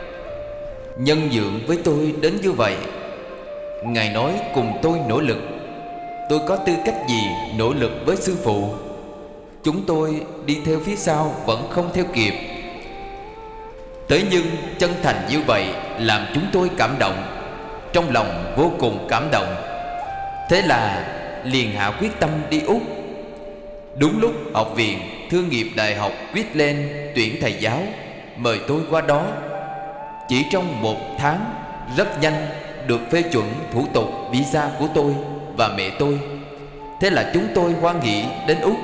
nhân nhượng với tôi đến như vậy. Ngài nói cùng tôi nỗ lực. Tôi có tư cách gì nỗ lực với sư phụ? Chúng tôi đi theo phía sau vẫn không theo kịp. Thế nhưng chân thành như vậy làm chúng tôi cảm động, trong lòng vô cùng cảm động. Thế là liền hạ quyết tâm đi Úc. Đúng lúc học viện Thương nghiệp Đại học Queensland tuyển thầy giáo, mời tôi qua đó. Chỉ trong một tháng rất nhanh được phê chuẩn thủ tục visa của tôi và mẹ tôi. Thế là chúng tôi hoan hỉ đến Úc.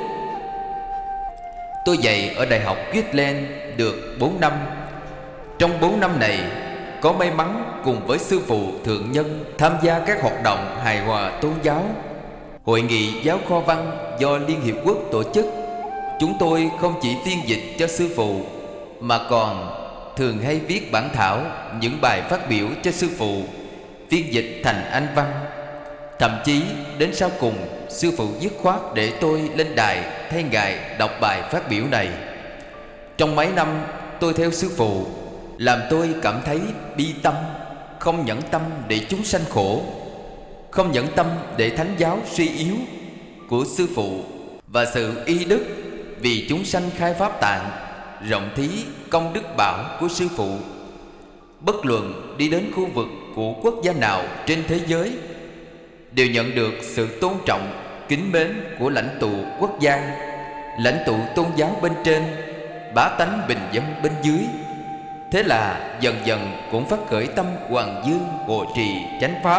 Tôi dạy ở Đại học Queensland được bốn năm. Trong bốn năm này, có may mắn cùng với sư phụ thượng nhân tham gia các hoạt động hài hòa tôn giáo, hội nghị giáo khoa văn do Liên Hiệp Quốc tổ chức. Chúng tôi không chỉ phiên dịch cho sư phụ, mà còn thường hay viết bản thảo những bài phát biểu cho sư phụ, phiên dịch thành Anh văn. Thậm chí đến sau cùng, sư phụ dứt khoát để tôi lên đài thay ngài đọc bài phát biểu này. Trong mấy năm tôi theo sư phụ, làm tôi cảm thấy bi tâm, không nhẫn tâm để chúng sanh khổ, không nhẫn tâm để thánh giáo suy yếu của sư phụ, và sự y đức vì chúng sanh khai pháp tạng, rộng thí công đức bảo của sư phụ. Bất luận đi đến khu vực của quốc gia nào trên thế giới, đều nhận được sự tôn trọng, kính mến của lãnh tụ quốc gia, lãnh tụ tôn giáo bên trên, bá tánh bình dân bên dưới. Thế là dần dần cũng phát khởi tâm hoàng dương hộ trì chánh pháp.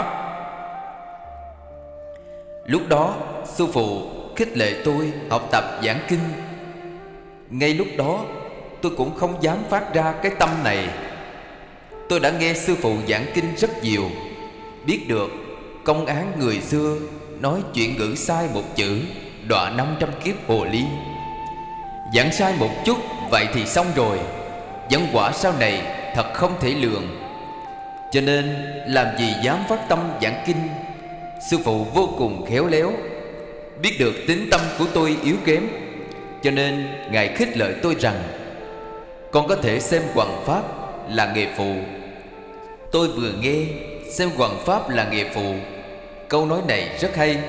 Lúc đó sư phụ khích lệ tôi học tập giảng kinh. Ngay lúc đó tôi cũng không dám phát ra cái tâm này. Tôi đã nghe sư phụ giảng kinh rất nhiều, biết được công án người xưa nói chuyện ngữ sai một chữ đọa năm trăm kiếp hồ ly. Giảng sai một chút vậy thì xong rồi, nhân quả sau này thật không thể lường. Cho nên làm gì dám phát tâm giảng kinh. Sư phụ vô cùng khéo léo, biết được tính tâm của tôi yếu kém, cho nên ngài khích lệ tôi rằng con có thể xem hoằng pháp là nghề phụ. Tôi vừa nghe xem hoằng pháp là nghề phụ, câu nói này rất hay.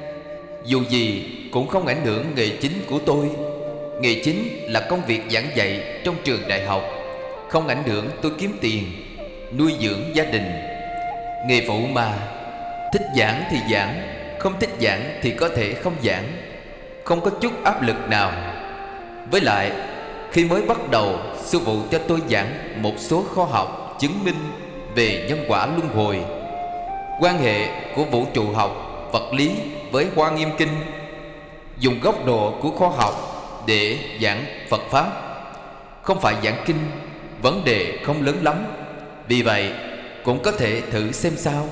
Dù gì cũng không ảnh hưởng nghề chính của tôi. Nghề chính là công việc giảng dạy trong trường đại học, không ảnh hưởng tôi kiếm tiền, nuôi dưỡng gia đình. Nghề phụ mà, thích giảng thì giảng, không thích giảng thì có thể không giảng, không có chút áp lực nào. Với lại khi mới bắt đầu, sư phụ cho tôi giảng một số khoa học chứng minh về nhân quả luân hồi, quan hệ của vũ trụ học, vật lý với Hoa Nghiêm Kinh, dùng góc độ của khoa học để giảng Phật Pháp, không phải giảng kinh, vấn đề không lớn lắm. Vì vậy cũng có thể thử xem sao.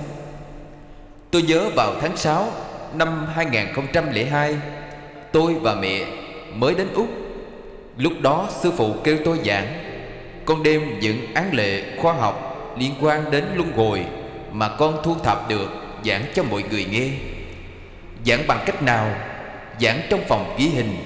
Tôi nhớ vào tháng sáu năm hai nghìn không trăm lẻ hai, tôi và mẹ mới đến Úc. Lúc đó sư phụ kêu tôi giảng. Con đem những án lệ khoa học liên quan đến luân hồi mà con thu thập được giảng cho mọi người nghe. Giảng bằng cách nào? Giảng trong phòng ghi hình.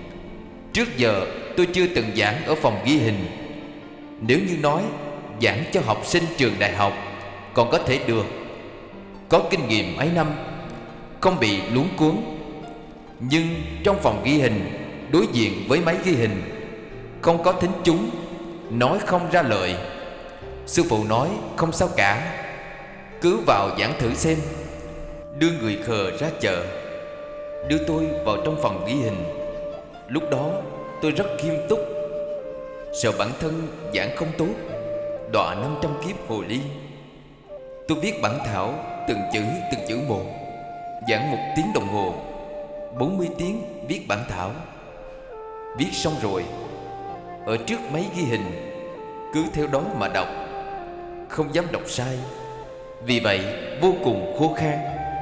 Trước giờ tôi chưa từng giảng ở phòng ghi hình. Nếu như nói giảng cho học sinh trường đại học còn có thể được, có kinh nghiệm mấy năm, không bị luống cuống. Nhưng trong phòng ghi hình, đối diện với máy ghi hình, không có thính chúng, nói không ra lời. Sư phụ nói không sao cả, cứ vào giảng thử xem. Đưa người khờ ra chợ, đưa tôi vào trong phòng ghi hình. Lúc đó tôi rất nghiêm túc, sợ bản thân giảng không tốt, đọa năm trăm kiếp hồ ly. Tôi viết bản thảo từng chữ từng chữ một, giảng một tiếng đồng hồ, bốn mươi tiếng viết bản thảo. Viết xong rồi, ở trước máy ghi hình, cứ theo đó mà đọc, không dám đọc sai. Vì vậy vô cùng khô khan.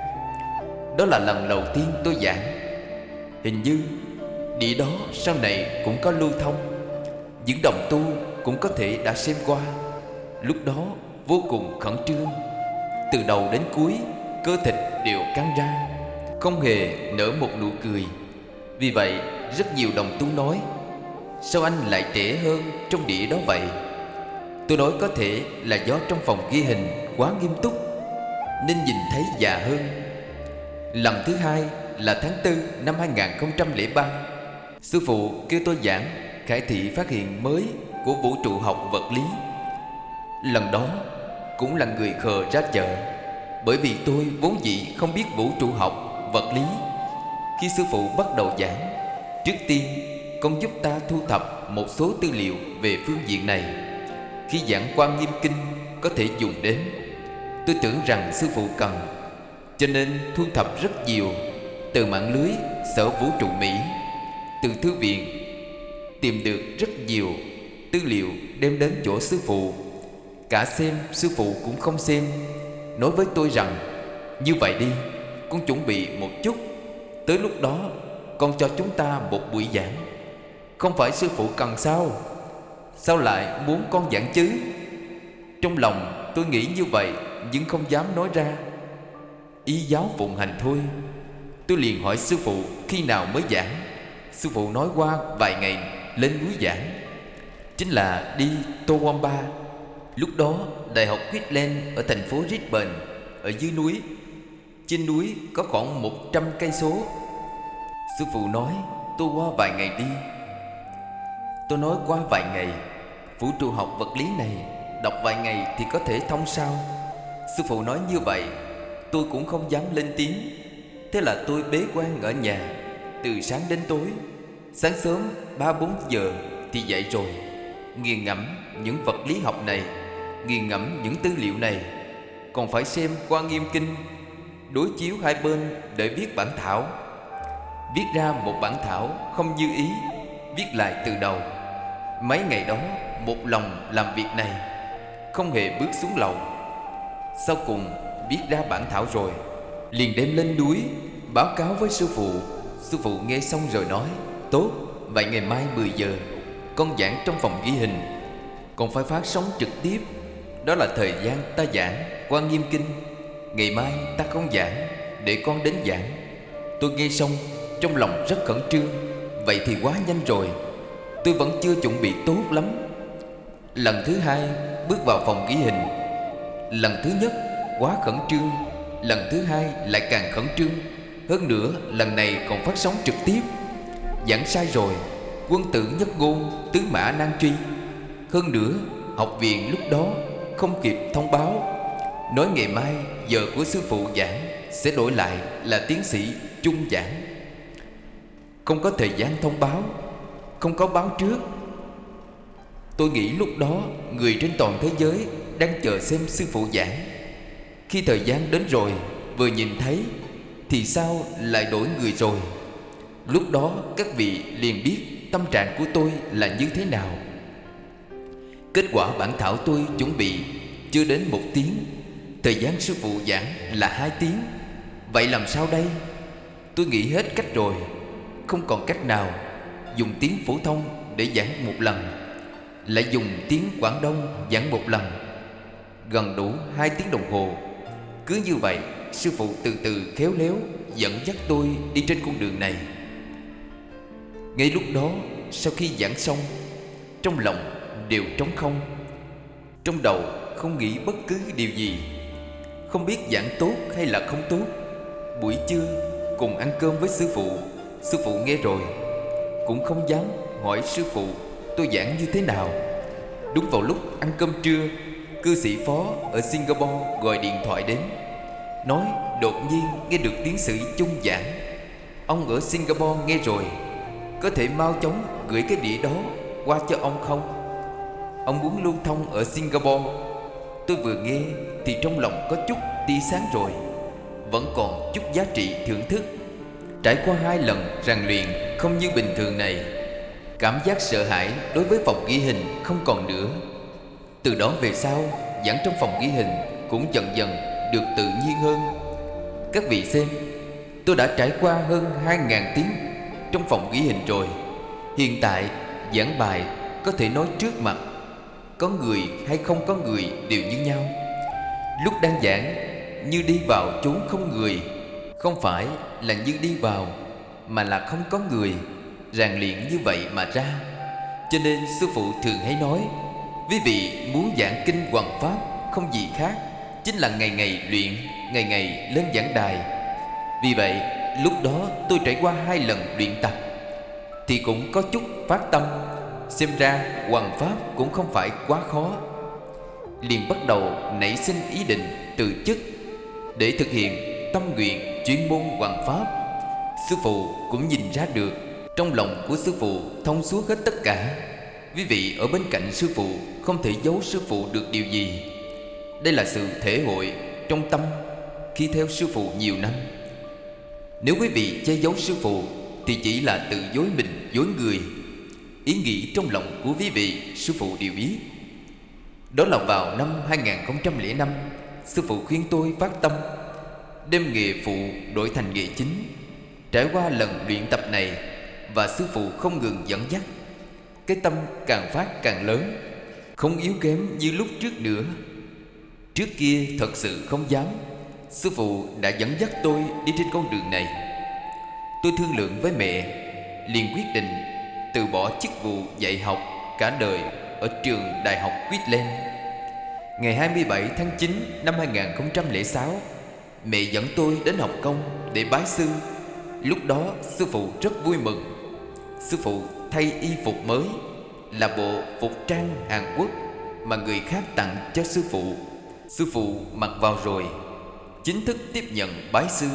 Đó là lần đầu tiên tôi giảng. Hình như địa đó sau này cũng có lưu thông, những đồng tu cũng có thể đã xem qua. Lúc đó vô cùng khẩn trương, từ đầu đến cuối cơ thịt đều căng ra, không hề nở một nụ cười. Vì vậy rất nhiều đồng tu nói: sao anh lại trẻ hơn trong địa đó vậy? Tôi nói có thể là do trong phòng ghi hình quá nghiêm túc nên nhìn thấy già hơn. Lần thứ hai là tháng tư năm hai nghìn không trăm lẻ ba. Sư phụ kêu tôi giảng khải thị phát hiện mới của vũ trụ học vật lý. Lần đó cũng là người khờ ra chợ, bởi vì tôi vốn dĩ không biết vũ trụ học vật lý. Khi sư phụ bắt đầu giảng, trước tiên con giúp ta thu thập một số tư liệu về phương diện này. Khi giảng Quan Nghiêm Kinh có thể dùng đến, tôi tưởng rằng sư phụ cần, cho nên thu thập rất nhiều từ mạng lưới Sở Vũ trụ Mỹ, từ thư viện, tìm được rất nhiều tư liệu đem đến chỗ sư phụ. Cả xem sư phụ cũng không xem, nói với tôi rằng: như vậy đi, con chuẩn bị một chút, tới lúc đó con cho chúng ta một buổi giảng. Không phải sư phụ cần sao? Sao lại muốn con giảng chứ? Trong lòng tôi nghĩ như vậy, nhưng không dám nói ra. Ý giáo phụng hành thôi. Tôi liền hỏi sư phụ khi nào mới giảng. Sư phụ nói qua vài ngày lên núi giảng, chính là đi Toowoomba. Lúc đó Đại học Queensland ở thành phố Brisbane, ở dưới núi. Trên núi có khoảng một trăm cây số. Sư phụ nói tôi qua vài ngày đi. Tôi nói qua vài ngày, vũ trụ học vật lý này đọc vài ngày thì có thể thông sao? Sư phụ nói như vậy, tôi cũng không dám lên tiếng. Thế là tôi bế quan ở nhà, từ sáng đến tối. Sáng sớm ba bốn giờ thì dậy rồi, nghiền ngẫm những vật lý học này, nghiền ngẫm những tư liệu này. Còn phải xem Quan Nghiêm Kinh, đối chiếu hai bên để viết bản thảo. Viết ra một bản thảo không như ý, viết lại từ đầu. Mấy ngày đó một lòng làm việc này, không hề bước xuống lầu. Sau cùng viết ra bản thảo rồi, liền đem lên núi báo cáo với sư phụ. Sư phụ nghe xong rồi nói: tốt, vậy ngày mai mười giờ con giảng trong phòng ghi hình. Còn phải phát sóng trực tiếp, đó là thời gian ta giảng Quan Nghiêm Kinh. Ngày mai ta không giảng, để con đến giảng. Tôi nghe xong trong lòng rất khẩn trương. Vậy thì quá nhanh rồi, tôi vẫn chưa chuẩn bị tốt lắm. Lần thứ hai bước vào phòng ghi hình. Lần thứ nhất quá khẩn trương, lần thứ hai lại càng khẩn trương. Hơn nữa lần này còn phát sóng trực tiếp. Giảng sai rồi, quân tử nhất ngôn, tứ mã nan truy. Hơn nữa học viện lúc đó không kịp thông báo, nói ngày mai giờ của sư phụ giảng sẽ đổi lại là tiến sĩ Chung giảng. Không có thời gian thông báo, không có báo trước. Tôi nghĩ lúc đó người trên toàn thế giới đang chờ xem sư phụ giảng. Khi thời gian đến rồi, vừa nhìn thấy thì sao lại đổi người rồi. Lúc đó các vị liền biết tâm trạng của tôi là như thế nào. Kết quả bản thảo tôi chuẩn bị chưa đến một tiếng, thời gian sư phụ giảng là hai tiếng. Vậy làm sao đây? Tôi nghĩ hết cách rồi, không còn cách nào. Dùng tiếng phổ thông để giảng một lần, lại dùng tiếng Quảng Đông giảng một lần, gần đủ hai tiếng đồng hồ. Cứ như vậy, sư phụ từ từ khéo léo dẫn dắt tôi đi trên con đường này. Ngay lúc đó, sau khi giảng xong, trong lòng đều trống không. Trong đầu không nghĩ bất cứ điều gì, không biết giảng tốt hay là không tốt. Buổi trưa cùng ăn cơm với sư phụ, sư phụ nghe rồi cũng không dám hỏi sư phụ tôi giảng như thế nào. Đúng vào lúc ăn cơm trưa, cư sĩ phó ở Singapore gọi điện thoại đến, nói đột nhiên nghe được tiến sĩ Chung giảng. Ông ở Singapore nghe rồi, có thể mau chóng gửi cái đĩa đó qua cho ông không? Ông muốn lưu thông ở Singapore. Tôi vừa nghe thì trong lòng có chút tia sáng rồi, vẫn còn chút giá trị thưởng thức. Trải qua hai lần rèn luyện không như bình thường này, cảm giác sợ hãi đối với phòng ghi hình không còn nữa. Từ đó về sau, giảng trong phòng ghi hình cũng dần dần được tự nhiên hơn. Các vị xem, tôi đã trải qua hơn hai ngàn tiếng trong phòng ghi hình rồi. Hiện tại giảng bài có thể nói trước mặt có người hay không có người đều như nhau. Lúc đang giảng như đi vào chốn không người, không phải là như đi vào, mà là không có người. Rèn luyện như vậy mà ra. Cho nên sư phụ thường hay nói, quý vị muốn giảng kinh hoằng pháp không gì khác chính là ngày ngày luyện, ngày ngày lên giảng đài. Vì vậy lúc đó tôi trải qua hai lần luyện tập thì cũng có chút phát tâm. Xem ra hoằng pháp cũng không phải quá khó. Liền bắt đầu nảy sinh ý định từ chức để thực hiện tâm nguyện chuyên môn hoằng pháp. Sư phụ cũng nhìn ra được, trong lòng của sư phụ thông suốt hết tất cả. Quý vị ở bên cạnh sư phụ không thể giấu sư phụ được điều gì. Đây là sự thể hội trong tâm khi theo sư phụ nhiều năm. Nếu quý vị che giấu sư phụ thì chỉ là tự dối mình dối người. Ý nghĩ trong lòng của quý vị sư phụ đều biết. Đó là vào năm hai nghìn không trăm lẻ năm, sư phụ khuyên tôi phát tâm đem nghề phụ đổi thành nghề chính. Trải qua lần luyện tập này và sư phụ không ngừng dẫn dắt, cái tâm càng phát càng lớn, không yếu kém như lúc trước nữa. Trước kia thật sự không dám. Sư phụ đã dẫn dắt tôi đi trên con đường này. Tôi thương lượng với mẹ, liền quyết định từ bỏ chức vụ dạy học cả đời ở trường Đại học Queensland. Ngày hai mươi bảy tháng chín năm hai nghìn không trăm lẻ sáu, mẹ dẫn tôi đến học công để bái sư. Lúc đó sư phụ rất vui mừng. Sư phụ thay y phục mới, là bộ phục trang Hàn Quốc mà người khác tặng cho sư phụ. Sư phụ mặc vào rồi, chính thức tiếp nhận bái sư.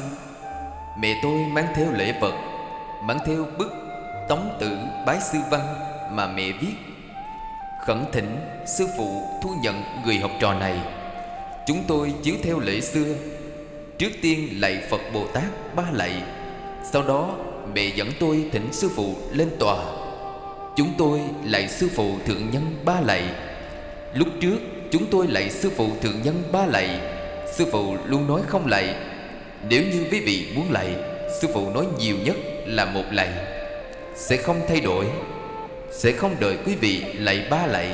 Mẹ tôi mang theo lễ vật, mang theo bức tống tử bái sư văn mà mẹ viết, khẩn thỉnh sư phụ thu nhận người học trò này. Chúng tôi chiếu theo lễ xưa, trước tiên lạy Phật Bồ Tát ba lạy. Sau đó mẹ dẫn tôi thỉnh sư phụ lên tòa. Chúng tôi lạy sư phụ thượng nhân ba lạy. Lúc trước chúng tôi lạy sư phụ thượng nhân ba lạy, sư phụ luôn nói không lạy. Nếu như quý vị muốn lạy, sư phụ nói nhiều nhất là một lạy, sẽ không thay đổi, sẽ không đợi quý vị lạy ba lạy.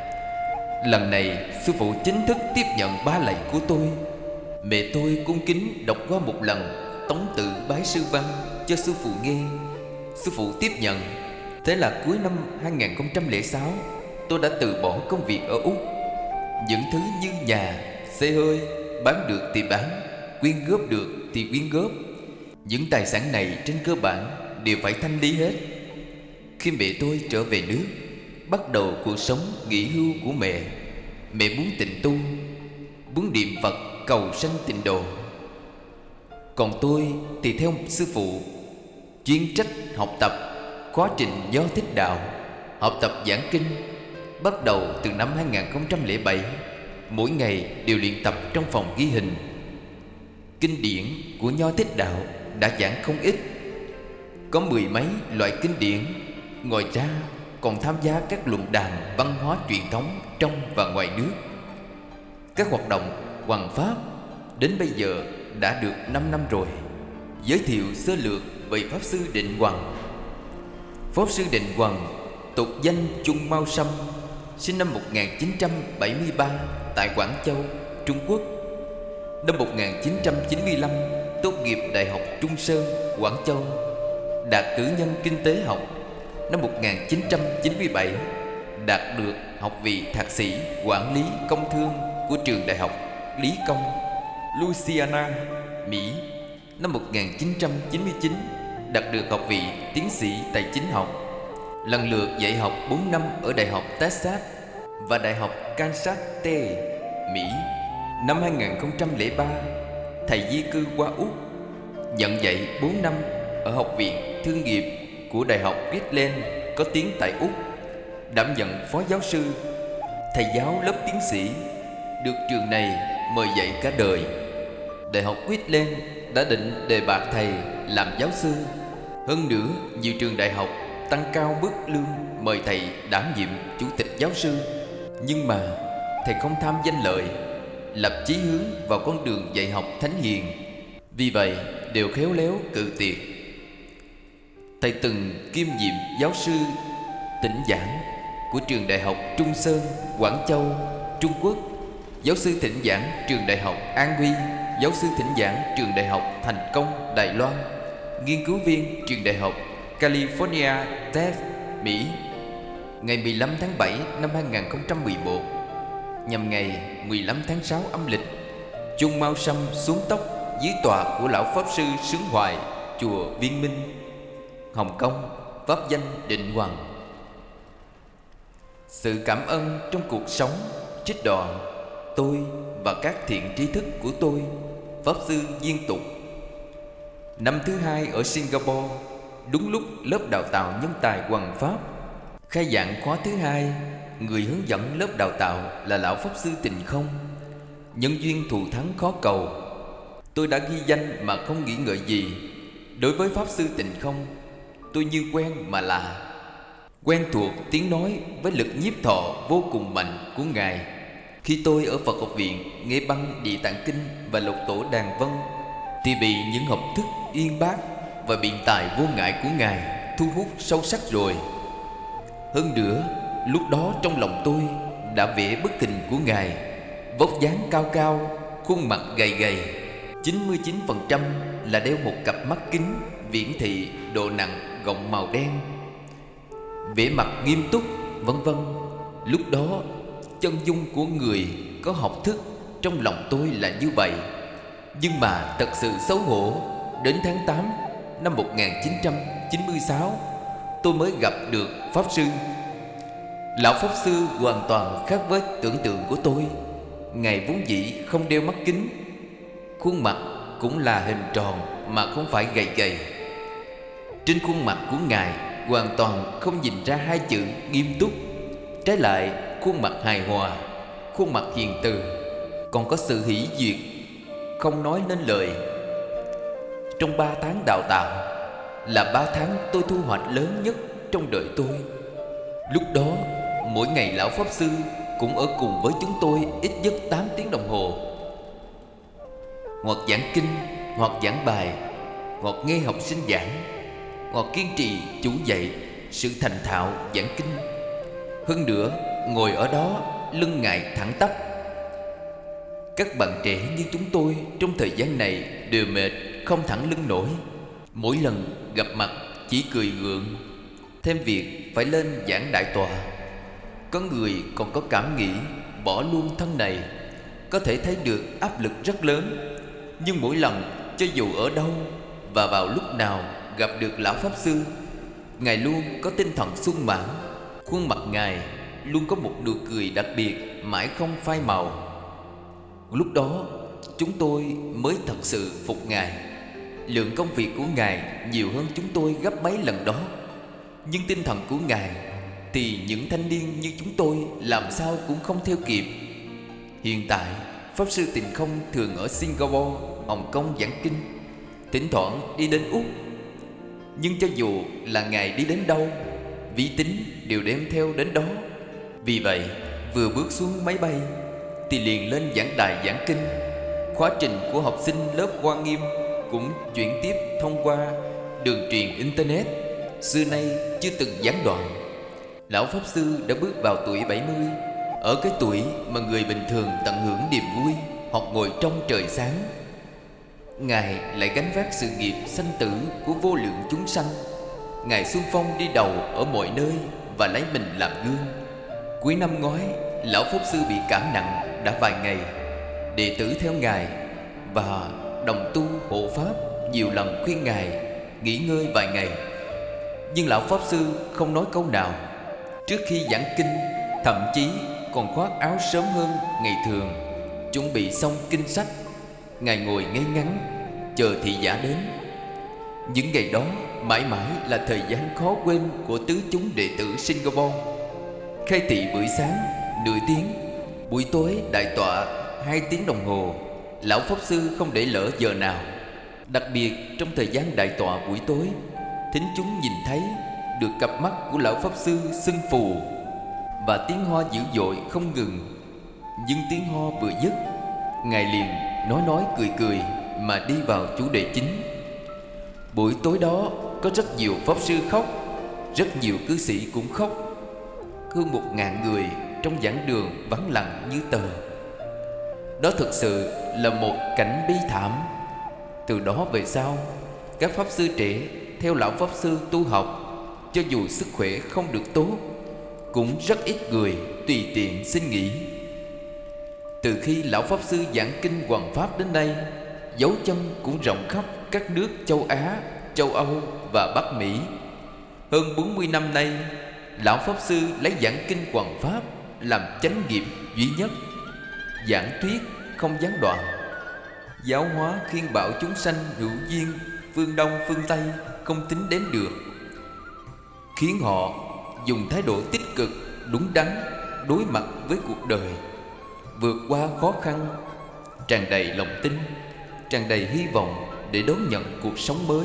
Lần này sư phụ chính thức tiếp nhận ba lạy của tôi. Mẹ tôi cung kính đọc qua một lần tống tự bái sư văn cho sư phụ nghe. Sư phụ tiếp nhận. Thế là cuối năm hai nghìn không trăm lẻ sáu, tôi đã từ bỏ công việc ở Úc. Những thứ như nhà, xe hơi, bán được thì bán, quyên góp được thì quyên góp. Những tài sản này trên cơ bản đều phải thanh lý hết. Khi mẹ tôi trở về nước, bắt đầu cuộc sống nghỉ hưu của mẹ. Mẹ muốn tịnh tu, muốn niệm Phật cầu sanh tịnh độ. Còn tôi thì theo sư phụ, chuyên trách học tập khóa trình Do Thích Đạo, học tập giảng kinh. Bắt đầu từ năm hai nghìn không trăm lẻ bảy, mỗi ngày đều luyện tập trong phòng ghi hình. Kinh điển của Nho Thích Đạo đã giảng không ít, có mười mấy loại kinh điển. Ngoài ra còn tham gia các luận đàm văn hóa truyền thống trong và ngoài nước. Các hoạt động hoằng pháp đến bây giờ đã được năm năm rồi. Giới thiệu sơ lược về Pháp Sư Định Hoằng. Pháp Sư Định Hoằng, tục danh Chung Mao Sâm, sinh năm một nghìn chín trăm bảy mươi ba tại Quảng Châu, Trung Quốc. Năm một nghìn chín trăm chín mươi lăm tốt nghiệp Đại học Trung Sơn, Quảng Châu, đạt cử nhân kinh tế học. Năm một nghìn chín trăm chín mươi bảy đạt được học vị thạc sĩ quản lý công thương của trường Đại học Lý Công. Louisiana, Mỹ. Năm một nghìn chín trăm chín mươi chín, đạt được học vị tiến sĩ tài chính học. Lần lượt dạy học bốn năm ở Đại học Texas và Đại học Kansas T, Mỹ. Năm hai nghìn không trăm lẻ ba, thầy di cư qua Úc, nhận dạy bốn năm ở Học viện Thương nghiệp của Đại học Queensland có tiếng tại Úc, đảm nhận phó giáo sư, thầy giáo lớp tiến sĩ, được trường này mời dạy cả đời. Đại học Queensland đã định đề bạt thầy làm giáo sư. Hơn nữa, nhiều trường đại học tăng cao mức lương mời thầy đảm nhiệm chủ tịch giáo sư. Nhưng mà thầy không tham danh lợi, lập chí hướng vào con đường dạy học thánh hiền, vì vậy đều khéo léo cự tuyệt. Thầy từng kiêm nhiệm giáo sư tĩnh giảng của trường Đại học Trung Sơn, Quảng Châu, Trung Quốc, giáo sư thỉnh giảng trường Đại học An Huy, giáo sư thỉnh giảng trường Đại học Thành Công, Đài Loan, nghiên cứu viên trường Đại học California Tech, Mỹ. Ngày mười lăm tháng bảy năm hai nghìn không trăm mười một, nhằm ngày mười lăm tháng sáu âm lịch, chung Mao Sâm xuống tóc dưới tòa của lão pháp sư Sướng Hoài, chùa Viên Minh, Hồng Kông, pháp danh Định Hoàng. Sự cảm ơn trong cuộc sống trích đoạn. Tôi và các thiện tri thức của tôi, pháp sư Viên Tục. Năm thứ hai ở Singapore, đúng lúc lớp đào tạo nhân tài Hoằng Pháp khai giảng khóa thứ hai, người hướng dẫn lớp đào tạo là lão pháp sư Tịnh Không. Nhân duyên thù thắng khó cầu, tôi đã ghi danh mà không nghĩ ngợi gì. Đối với pháp sư Tịnh Không, tôi như quen mà lạ, quen thuộc tiếng nói với lực nhiếp thọ vô cùng mạnh của Ngài. Khi tôi ở Phật học viện nghe băng Địa Tạng Kinh và Lục Tổ Đàn Vân, thì bị những học thức uyên bác và biện tài vô ngại của Ngài thu hút sâu sắc rồi. Hơn nữa, lúc đó trong lòng tôi đã vẽ bức hình của Ngài, vóc dáng cao cao, khuôn mặt gầy gầy, chín mươi chín phần trăm là đeo một cặp mắt kính viễn thị độ nặng gọng màu đen, vẻ mặt nghiêm túc, vân vân. Lúc đó, chân dung của người có học thức trong lòng tôi là như vậy. Nhưng mà thật sự xấu hổ, đến tháng tám năm một nghìn chín trăm chín mươi sáu, tôi mới gặp được pháp sư. Lão pháp sư hoàn toàn khác với tưởng tượng của tôi. Ngài vốn dĩ không đeo mắt kính, khuôn mặt cũng là hình tròn mà không phải gầy gầy. Trên khuôn mặt của Ngài hoàn toàn không nhìn ra hai chữ nghiêm túc. Trái lại, khuôn mặt hài hòa, khuôn mặt hiền từ, còn có sự hỷ duyệt không nói nên lời. Trong ba tháng đào tạo là ba tháng tôi thu hoạch lớn nhất trong đời tôi. Lúc đó, mỗi ngày lão pháp sư cũng ở cùng với chúng tôi ít nhất tám tiếng đồng hồ, hoặc giảng kinh, hoặc giảng bài, hoặc nghe học sinh giảng, hoặc kiên trì chủ dạy sự thành thạo giảng kinh. Hơn nữa, ngồi ở đó lưng Ngài thẳng tắp. Các bạn trẻ như chúng tôi trong thời gian này đều mệt không thẳng lưng nổi. Mỗi lần gặp mặt chỉ cười gượng, thêm việc phải lên giảng đại tọa. Có người còn có cảm nghĩ bỏ luôn thân này, có thể thấy được áp lực rất lớn. Nhưng mỗi lần, cho dù ở đâu và vào lúc nào gặp được lão pháp sư, Ngài luôn có tinh thần sung mãn. Khuôn mặt Ngài luôn có một nụ cười đặc biệt, mãi không phai màu. Lúc đó chúng tôi mới thật sự phục Ngài. Lượng công việc của Ngài nhiều hơn chúng tôi gấp mấy lần đó, nhưng tinh thần của Ngài thì những thanh niên như chúng tôi làm sao cũng không theo kịp. Hiện tại, pháp sư Tịnh Không thường ở Singapore, Hồng Kông giảng kinh, thỉnh thoảng đi đến Úc. Nhưng cho dù là Ngài đi đến đâu, vi tín đều đem theo đến đó. Vì vậy, vừa bước xuống máy bay thì liền lên giảng đài giảng kinh. Khóa trình của học sinh lớp Hoa Nghiêm cũng chuyển tiếp thông qua đường truyền Internet, xưa nay chưa từng gián đoạn. Lão pháp sư đã bước vào tuổi bảy mươi, ở cái tuổi mà người bình thường tận hưởng niềm vui hoặc ngồi trong trời sáng. Ngài lại gánh vác sự nghiệp sanh tử của vô lượng chúng sanh. Ngài xung phong đi đầu ở mọi nơi và lấy mình làm gương. Cuối năm ngoái, lão pháp sư bị cảm nặng đã vài ngày. Đệ tử theo Ngài và đồng tu hộ pháp nhiều lần khuyên Ngài nghỉ ngơi vài ngày. Nhưng lão Pháp Sư không nói câu nào. Trước khi giảng kinh, thậm chí còn khoác áo sớm hơn ngày thường, chuẩn bị xong kinh sách. Ngài ngồi ngay ngắn chờ thị giả đến. Những ngày đó mãi mãi là thời gian khó quên của tứ chúng đệ tử Singapore. Khai thị buổi sáng nửa tiếng, buổi tối đại tọa hai tiếng đồng hồ. Lão Pháp Sư không để lỡ giờ nào. Đặc biệt trong thời gian đại tọa buổi tối, thính chúng nhìn thấy được cặp mắt của lão Pháp Sư sưng phù và tiếng ho dữ dội không ngừng. Nhưng tiếng ho vừa dứt, Ngài liền nói nói cười cười mà đi vào chủ đề chính. Buổi tối đó có rất nhiều Pháp Sư khóc, rất nhiều cư sĩ cũng khóc. Hơn một ngàn người trong giảng đường vắng lặng như tờ. Đó thực sự là một cảnh bi thảm. Từ đó về sau, các Pháp Sư trẻ theo lão Pháp Sư tu học, cho dù sức khỏe không được tốt, cũng rất ít người tùy tiện xin nghỉ. Từ khi lão Pháp Sư giảng kinh hoằng pháp đến nay, dấu chân cũng rộng khắp các nước châu Á, châu Âu và Bắc Mỹ. Hơn bốn mươi năm nay, lão Pháp Sư lấy giảng kinh hoằng pháp làm chánh nghiệp duy nhất, giảng thuyết không gián đoạn, giáo hóa khuyên bảo chúng sanh hữu duyên phương Đông phương Tây không tính đếm được, khiến họ dùng thái độ tích cực, đúng đắn đối mặt với cuộc đời, vượt qua khó khăn, tràn đầy lòng tin, tràn đầy hy vọng để đón nhận cuộc sống mới.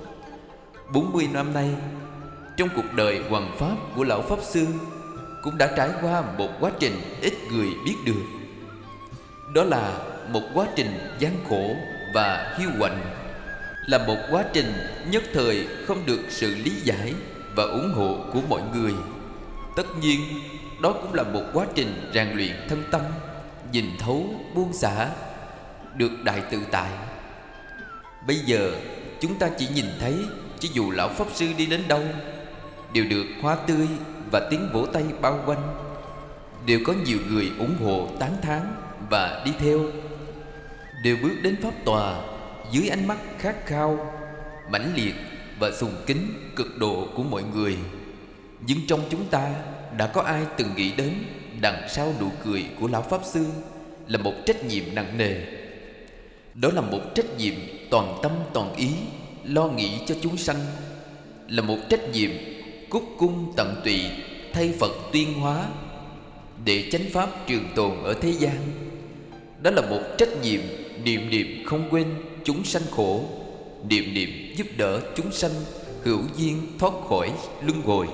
Bốn mươi năm nay, trong cuộc đời hoằng pháp của lão Pháp Sư cũng đã trải qua một quá trình ít người biết được. Đó là một quá trình gian khổ và hiu quạnh, là một quá trình nhất thời không được sự lý giải và ủng hộ của mọi người. Tất nhiên, đó cũng là một quá trình rèn luyện thân tâm, nhìn thấu buông xả, được đại tự tại. Bây giờ chúng ta chỉ nhìn thấy, cho dù lão Pháp Sư đi đến đâu đều được hoa tươi và tiếng vỗ tay bao quanh, đều có nhiều người ủng hộ tán thán và đi theo, đều bước đến pháp tòa dưới ánh mắt khát khao, mãnh liệt và sùng kính cực độ của mọi người. Nhưng trong chúng ta đã có ai từng nghĩ đến đằng sau nụ cười của lão Pháp Sư là một trách nhiệm nặng nề? Đó là một trách nhiệm toàn tâm toàn ý lo nghĩ cho chúng sanh, là một trách nhiệm cúc cung tận tụy thay Phật tuyên hóa để chánh pháp trường tồn ở thế gian. Đó là một trách nhiệm niệm niệm không quên chúng sanh khổ, niệm niệm giúp đỡ chúng sanh hữu duyên thoát khỏi luân hồi.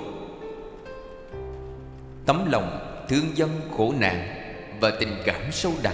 Tấm lòng thương dân khổ nạn và tình cảm sâu đậm,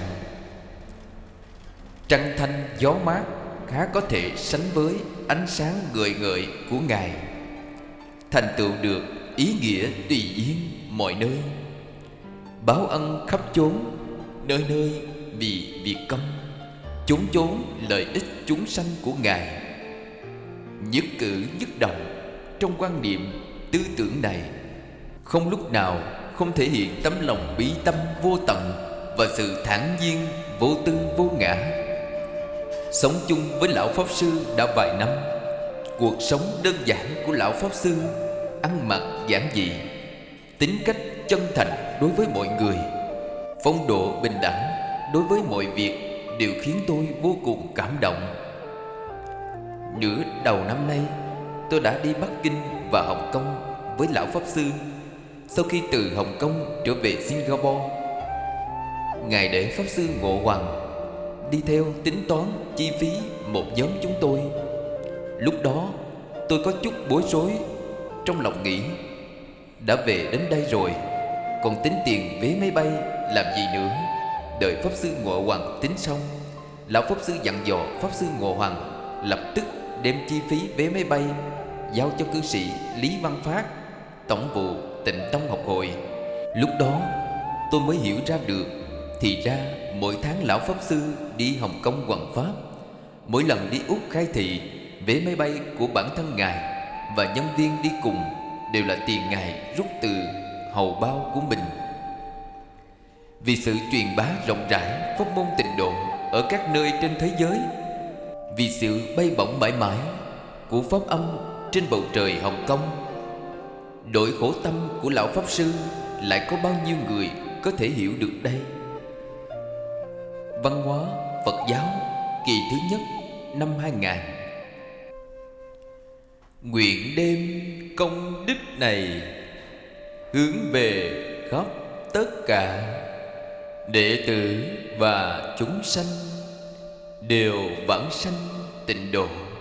trăng thanh gió mát khá có thể sánh với ánh sáng ngời ngời của Ngài, thành tựu được ý nghĩa tùy duyên mọi nơi, báo ân khắp chốn, nơi nơi vì việc công, chốn chốn lợi ích chúng sanh của Ngài. Nhất cử nhất động trong quan niệm tư tưởng này không lúc nào không thể hiện tấm lòng bi tâm vô tận và sự thản nhiên vô tư vô ngã. Sống chung với lão Pháp Sư đã vài năm, cuộc sống đơn giản của lão Pháp Sư, ăn mặc giản dị, tính cách chân thành đối với mọi người, phong độ bình đẳng đối với mọi việc đều khiến tôi vô cùng cảm động. Nửa đầu năm nay, tôi đã đi Bắc Kinh và Hồng Kông với lão Pháp Sư. Sau khi từ Hồng Kông trở về Singapore, Ngài để Pháp Sư Ngộ Hoằng đi theo tính toán chi phí một nhóm chúng tôi. Lúc đó tôi có chút bối rối, trong lòng nghĩ đã về đến đây rồi, còn tính tiền vé máy bay làm gì nữa. Đợi Pháp Sư Ngộ Hoằng tính xong, lão Pháp Sư dặn dò Pháp Sư Ngộ Hoằng lập tức đem chi phí vé máy bay giao cho cư sĩ Lý Văn Phát, tổng vụ Tịnh Tông Học Hội. Lúc đó tôi mới hiểu ra được, thì ra mỗi tháng lão Pháp Sư đi Hồng Kông hoằng pháp, mỗi lần đi Úc khai thị, vé máy bay của bản thân Ngài và nhân viên đi cùng đều là tiền Ngài rút từ hầu bao của mình. Vì sự truyền bá rộng rãi pháp môn tịnh độ ở các nơi trên thế giới, vì sự bay bổng mãi mãi của pháp âm trên bầu trời Hồng Kông. Nỗi khổ tâm của lão pháp sư lại có bao nhiêu người có thể hiểu được đây? Văn hóa Phật giáo kỳ thứ nhất năm hai nghìn. Nguyện đem công đức này hướng về khắp tất cả đệ tử và chúng sanh đều vãng sanh tịnh độ.